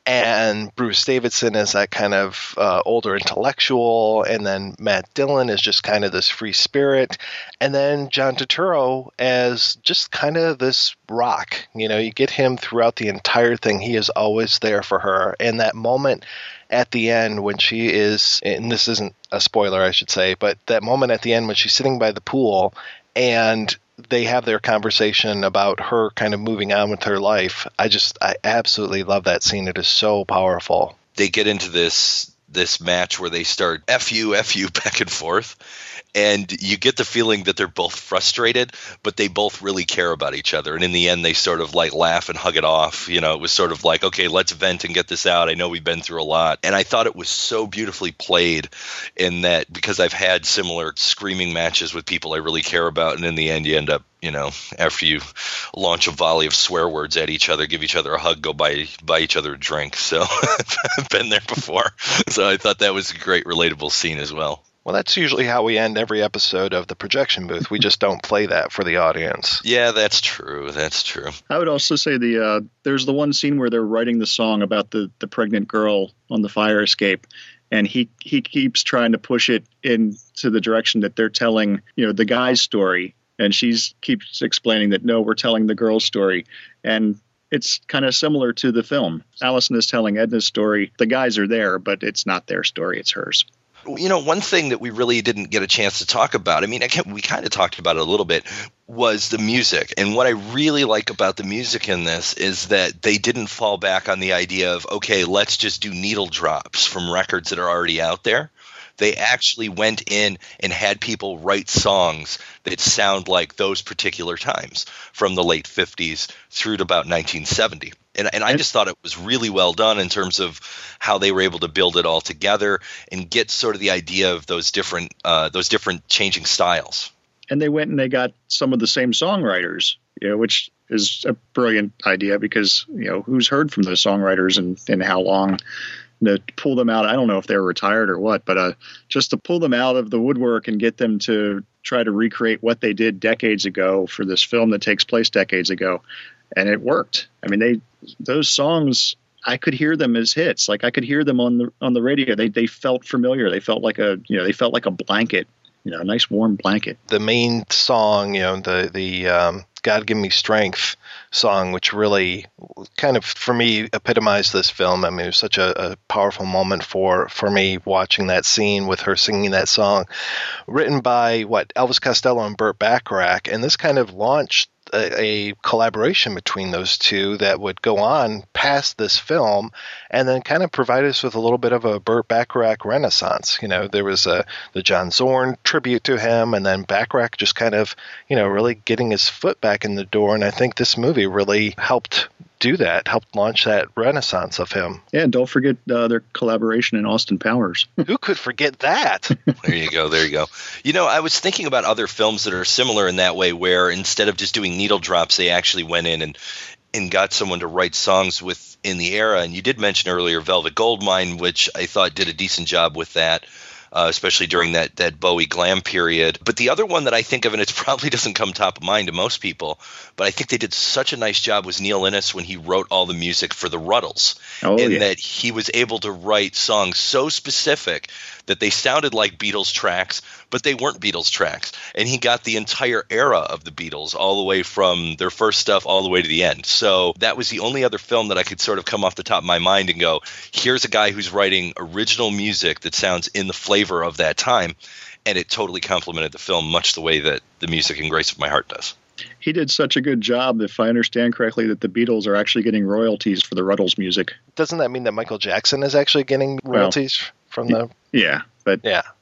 And Bruce Davidson is that kind of uh, older intellectual, and then Matt Dillon is just kind of this free spirit, and then John Turturro as just kind of this rock. You know, you get him throughout the entire thing. He is always there for her. And that moment at the end when she is, and this isn't a spoiler, I should say, but that moment at the end when she's sitting by the pool and they have their conversation about her kind of moving on with her life. I just, I absolutely love that scene. It is so powerful. They get into this this match where they start F you, F you back and forth. And you get the feeling that they're both frustrated, but they both really care about each other. And in the end, they sort of like laugh and hug it off. You know, it was sort of like, okay, let's vent and get this out. I know we've been through a lot. And I thought it was so beautifully played in that, because I've had similar screaming matches with people I really care about. And in the end, you end up, you know, after you launch a volley of swear words at each other, give each other a hug, go buy, buy each other a drink. So I've been there before. So I thought that was a great relatable scene as well. Well, that's usually how we end every episode of The Projection Booth. We just don't play that for the audience. Yeah, that's true. That's true. I would also say the uh, there's the one scene where they're writing the song about the, the pregnant girl on the fire escape. And he, he keeps trying to push it into the direction that they're telling, you know, the guy's story. And she's keeps explaining that, no, we're telling the girl's story. And it's kind of similar to the film. Allison is telling Edna's story. The guys are there, but it's not their story. It's hers. You know, one thing that we really didn't get a chance to talk about, I mean, I can't, we kind of talked about it a little bit, was the music. And what I really like about the music in this is that they didn't fall back on the idea of, okay, let's just do needle drops from records that are already out there. They actually went in and had people write songs that sound like those particular times from the late fifties through to about nineteen seventy. And, and I just thought it was really well done in terms of how they were able to build it all together and get sort of the idea of those different uh, those different changing styles. And they went and they got some of the same songwriters, you know, which is a brilliant idea because, you know, who's heard from those songwriters and, and how long to pull them out. I don't know if they're retired or what, but uh, just to pull them out of the woodwork and get them to try to recreate what they did decades ago for this film that takes place decades ago. And it worked. I mean, they those songs, I could hear them as hits. Like I could hear them on the on the radio. They they felt familiar. They felt like a you know they felt like a blanket, you know, a nice warm blanket. The main song, you know, the the um, "God Give Me Strength" song, which really kind of for me epitomized this film. I mean, it was such a, a powerful moment for for me watching that scene with her singing that song, written by what Elvis Costello and Burt Bacharach, and this kind of launched A, a collaboration between those two that would go on past this film and then kind of provide us with a little bit of a Burt Bacharach renaissance. You know, there was a, the John Zorn tribute to him, and then Bacharach just kind of, you know, really getting his foot back in the door. And I think this movie really helped do that, helped launch that renaissance of him. Yeah, and don't forget uh, their collaboration in Austin Powers. Who could forget that? There you go, there you go. You know, I was thinking about other films that are similar in that way, where instead of just doing needle drops, they actually went in and and got someone to write songs with in the era. And you did mention earlier Velvet Goldmine, which I thought did a decent job with that. Uh, especially during that, that Bowie glam period. But the other one that I think of, and it probably doesn't come top of mind to most people, but I think they did such a nice job, was Neil Innes when he wrote all the music for the Rutles. Oh, and yeah. that he was able to write songs so specific that they sounded like Beatles tracks, but they weren't Beatles tracks. And he got the entire era of the Beatles, all the way from their first stuff all the way to the end. So that was the only other film that I could sort of come off the top of my mind and go, here's a guy who's writing original music that sounds in the flavor of that time. And it totally complemented the film, much the way that the music in Grace of My Heart does. He did such a good job, if I understand correctly, that the Beatles are actually getting royalties for the Rutles music. Doesn't that mean that Michael Jackson is actually getting royalties well, from the... Yeah, but yeah.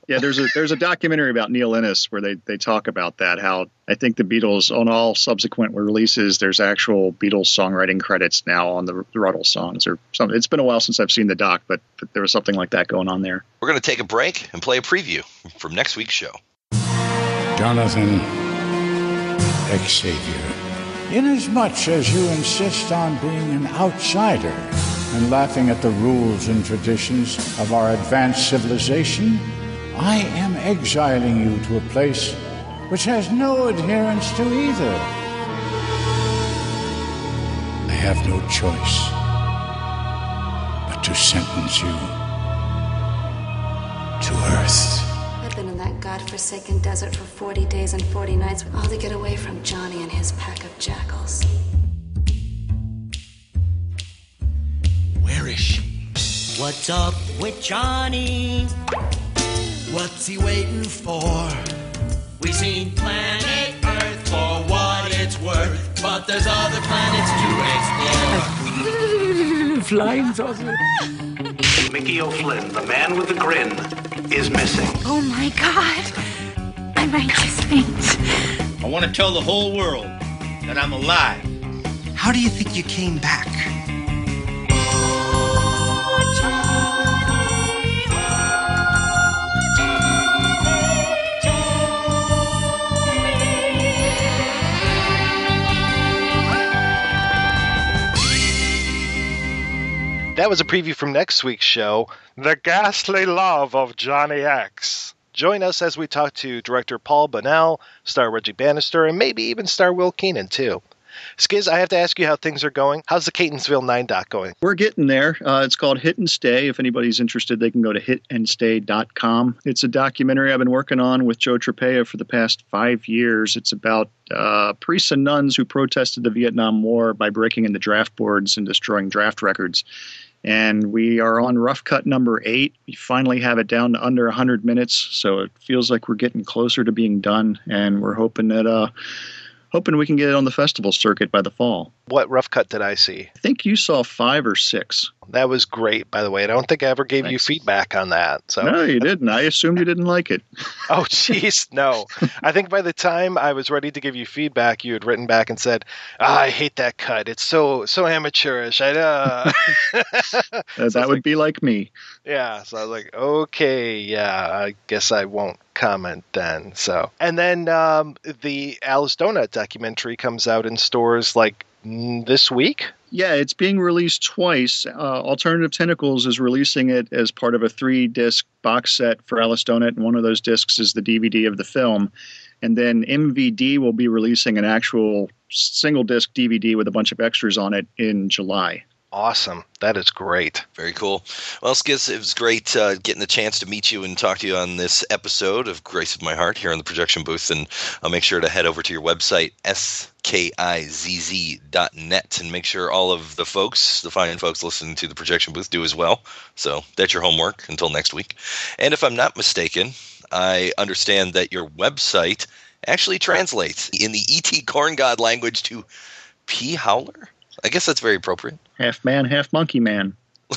Yeah, there's a there's a documentary about Neil Innes where they, they talk about that, how I think the Beatles, on all subsequent releases, there's actual Beatles songwriting credits now on the, the Ruddle songs or something. It's been a while since I've seen the doc, but, but there was something like that going on there. We're going to take a break and play a preview from next week's show. Jonathan Xavier, inasmuch as you insist on being an outsider and laughing at the rules and traditions of our advanced civilization, I am exiling you to a place which has no adherence to either. I have no choice but to sentence you to Earth. I've been in that godforsaken desert for forty days and forty nights, all to get away from Johnny and his pack of jackals. Where is she? What's up with Johnny? What's he waiting for? We seen planet Earth for what it's worth, but there's other planets to explore. Flying saucer. Mickey O'Flynn, the man with the grin, is missing. Oh my God. I might just faint. I want to tell the whole world that I'm alive. How do you think you came back? That was a preview from next week's show, The Ghastly Love of Johnny X. Join us as we talk to director Paul Bonnell, star Reggie Bannister, and maybe even star Will Keenan, too. Skiz, I have to ask you how things are going. How's the Catonsville nine doc going? We're getting there. Uh, it's called Hit and Stay. If anybody's interested, they can go to hit and stay dot com. It's a documentary I've been working on with Joe Trapea for the past five years. It's about uh, priests and nuns who protested the Vietnam War by breaking into draft boards and destroying draft records. And we are on rough cut number eight. We finally have it down to under one hundred minutes, so it feels like we're getting closer to being done, and we're hoping that uh, hoping we can get it on the festival circuit by the fall. What rough cut did I see? I think you saw five or six. That was great, by the way. I don't think I ever gave Thanks. you feedback on that. So no, you didn't. I assumed you didn't like it. Oh, jeez, no. I think by the time I was ready to give you feedback, you had written back and said, oh, I hate that cut. It's so so amateurish. I uh. That so would like, be like me. Yeah, so I was like, okay, yeah, I guess I won't comment then. So, and then um, the Alice Donut documentary comes out in stores like this week. Yeah, it's being released twice. Uh, Alternative Tentacles is releasing it as part of a three-disc box set for Alice Donut, and one of those discs is the D V D of the film. And then M V D will be releasing an actual single-disc D V D with a bunch of extras on it in July. Awesome. That is great. Very cool. Well, Skiz, it was great uh, getting the chance to meet you and talk to you on this episode of Grace of My Heart here in the projection booth. And I'll make sure to head over to your website, S K I Z Z dot net, and make sure all of the folks, the fine folks listening to the projection booth, do as well. So that's your homework until next week. And if I'm not mistaken, I understand that your website actually translates in the E T Corn God language to P. Howler? I guess that's very appropriate. Half man, half monkey man.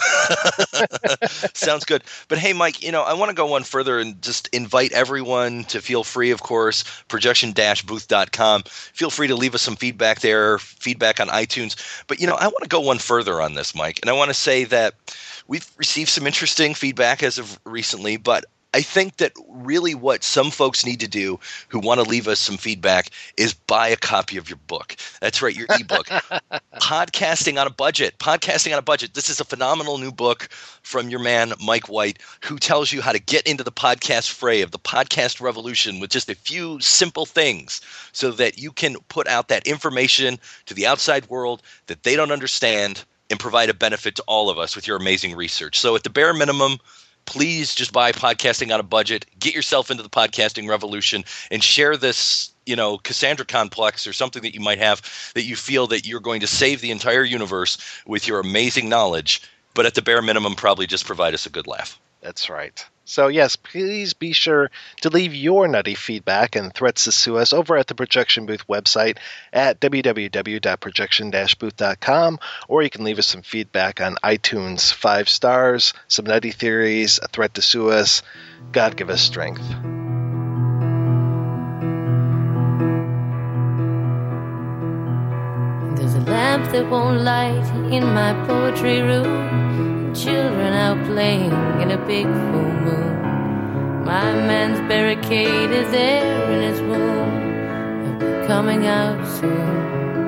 Sounds good. But hey, Mike, you know, I want to go one further and just invite everyone to feel free, of course, projection dash booth dot com. Feel free to leave us some feedback there, feedback on iTunes. But, you know, I want to go one further on this, Mike. And I want to say that we've received some interesting feedback as of recently, but I think that really what some folks need to do who want to leave us some feedback is buy a copy of your book. That's right, your ebook. Podcasting on a Budget. Podcasting on a Budget. This is a phenomenal new book from your man, Mike White, who tells you how to get into the podcast fray of the podcast revolution with just a few simple things so that you can put out that information to the outside world that they don't understand and provide a benefit to all of us with your amazing research. So at the bare minimum, please just buy Podcasting on a Budget, get yourself into the podcasting revolution, and share this, you know, Cassandra complex or something that you might have that you feel that you're going to save the entire universe with your amazing knowledge. But at the bare minimum, probably just provide us a good laugh. That's right. So yes, please be sure to leave your nutty feedback and threats to sue us over at the Projection Booth website at w w w dot projection dash booth dot com, or you can leave us some feedback on iTunes, five stars, some nutty theories, a threat to sue us. God give us strength. There's a lamp that won't light in my poetry room. Children out playing in a big full moon. My man's barricade is there in his room. He'll be coming out soon.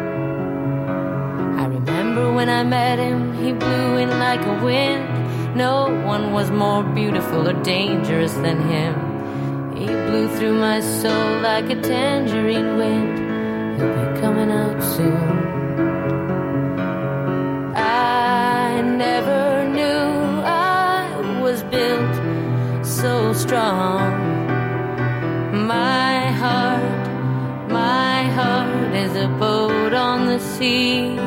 I remember when I met him, he blew in like a wind. No one was more beautiful or dangerous than him. He blew through my soul like a tangerine wind. He'll be coming out soon. I never knew I was built so strong. My heart, my heart is a boat on the sea.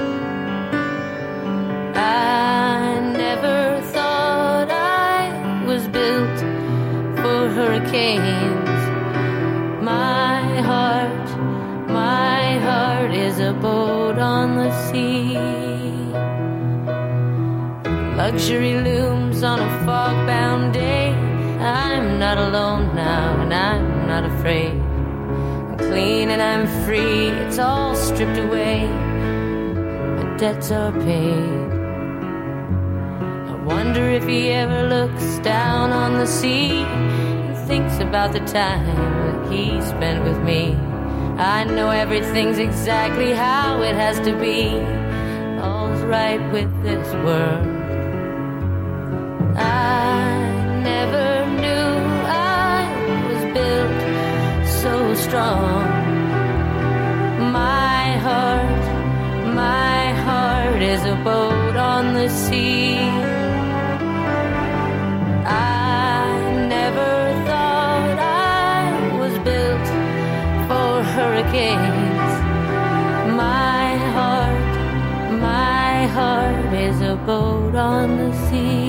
I never thought I was built for hurricanes. My heart, my heart is a boat on the sea. Luxury looms on a fog-bound day. I'm not alone now, and I'm not afraid. I'm clean and I'm free. It's all stripped away. My debts are paid. I wonder if he ever looks down on the sea and thinks about the time that he spent with me. I know everything's exactly how it has to be. All's right with this world. I never knew I was built so strong. My heart, my heart is a boat on the sea. I never thought I was built for hurricanes. My heart, my heart is a boat on the sea.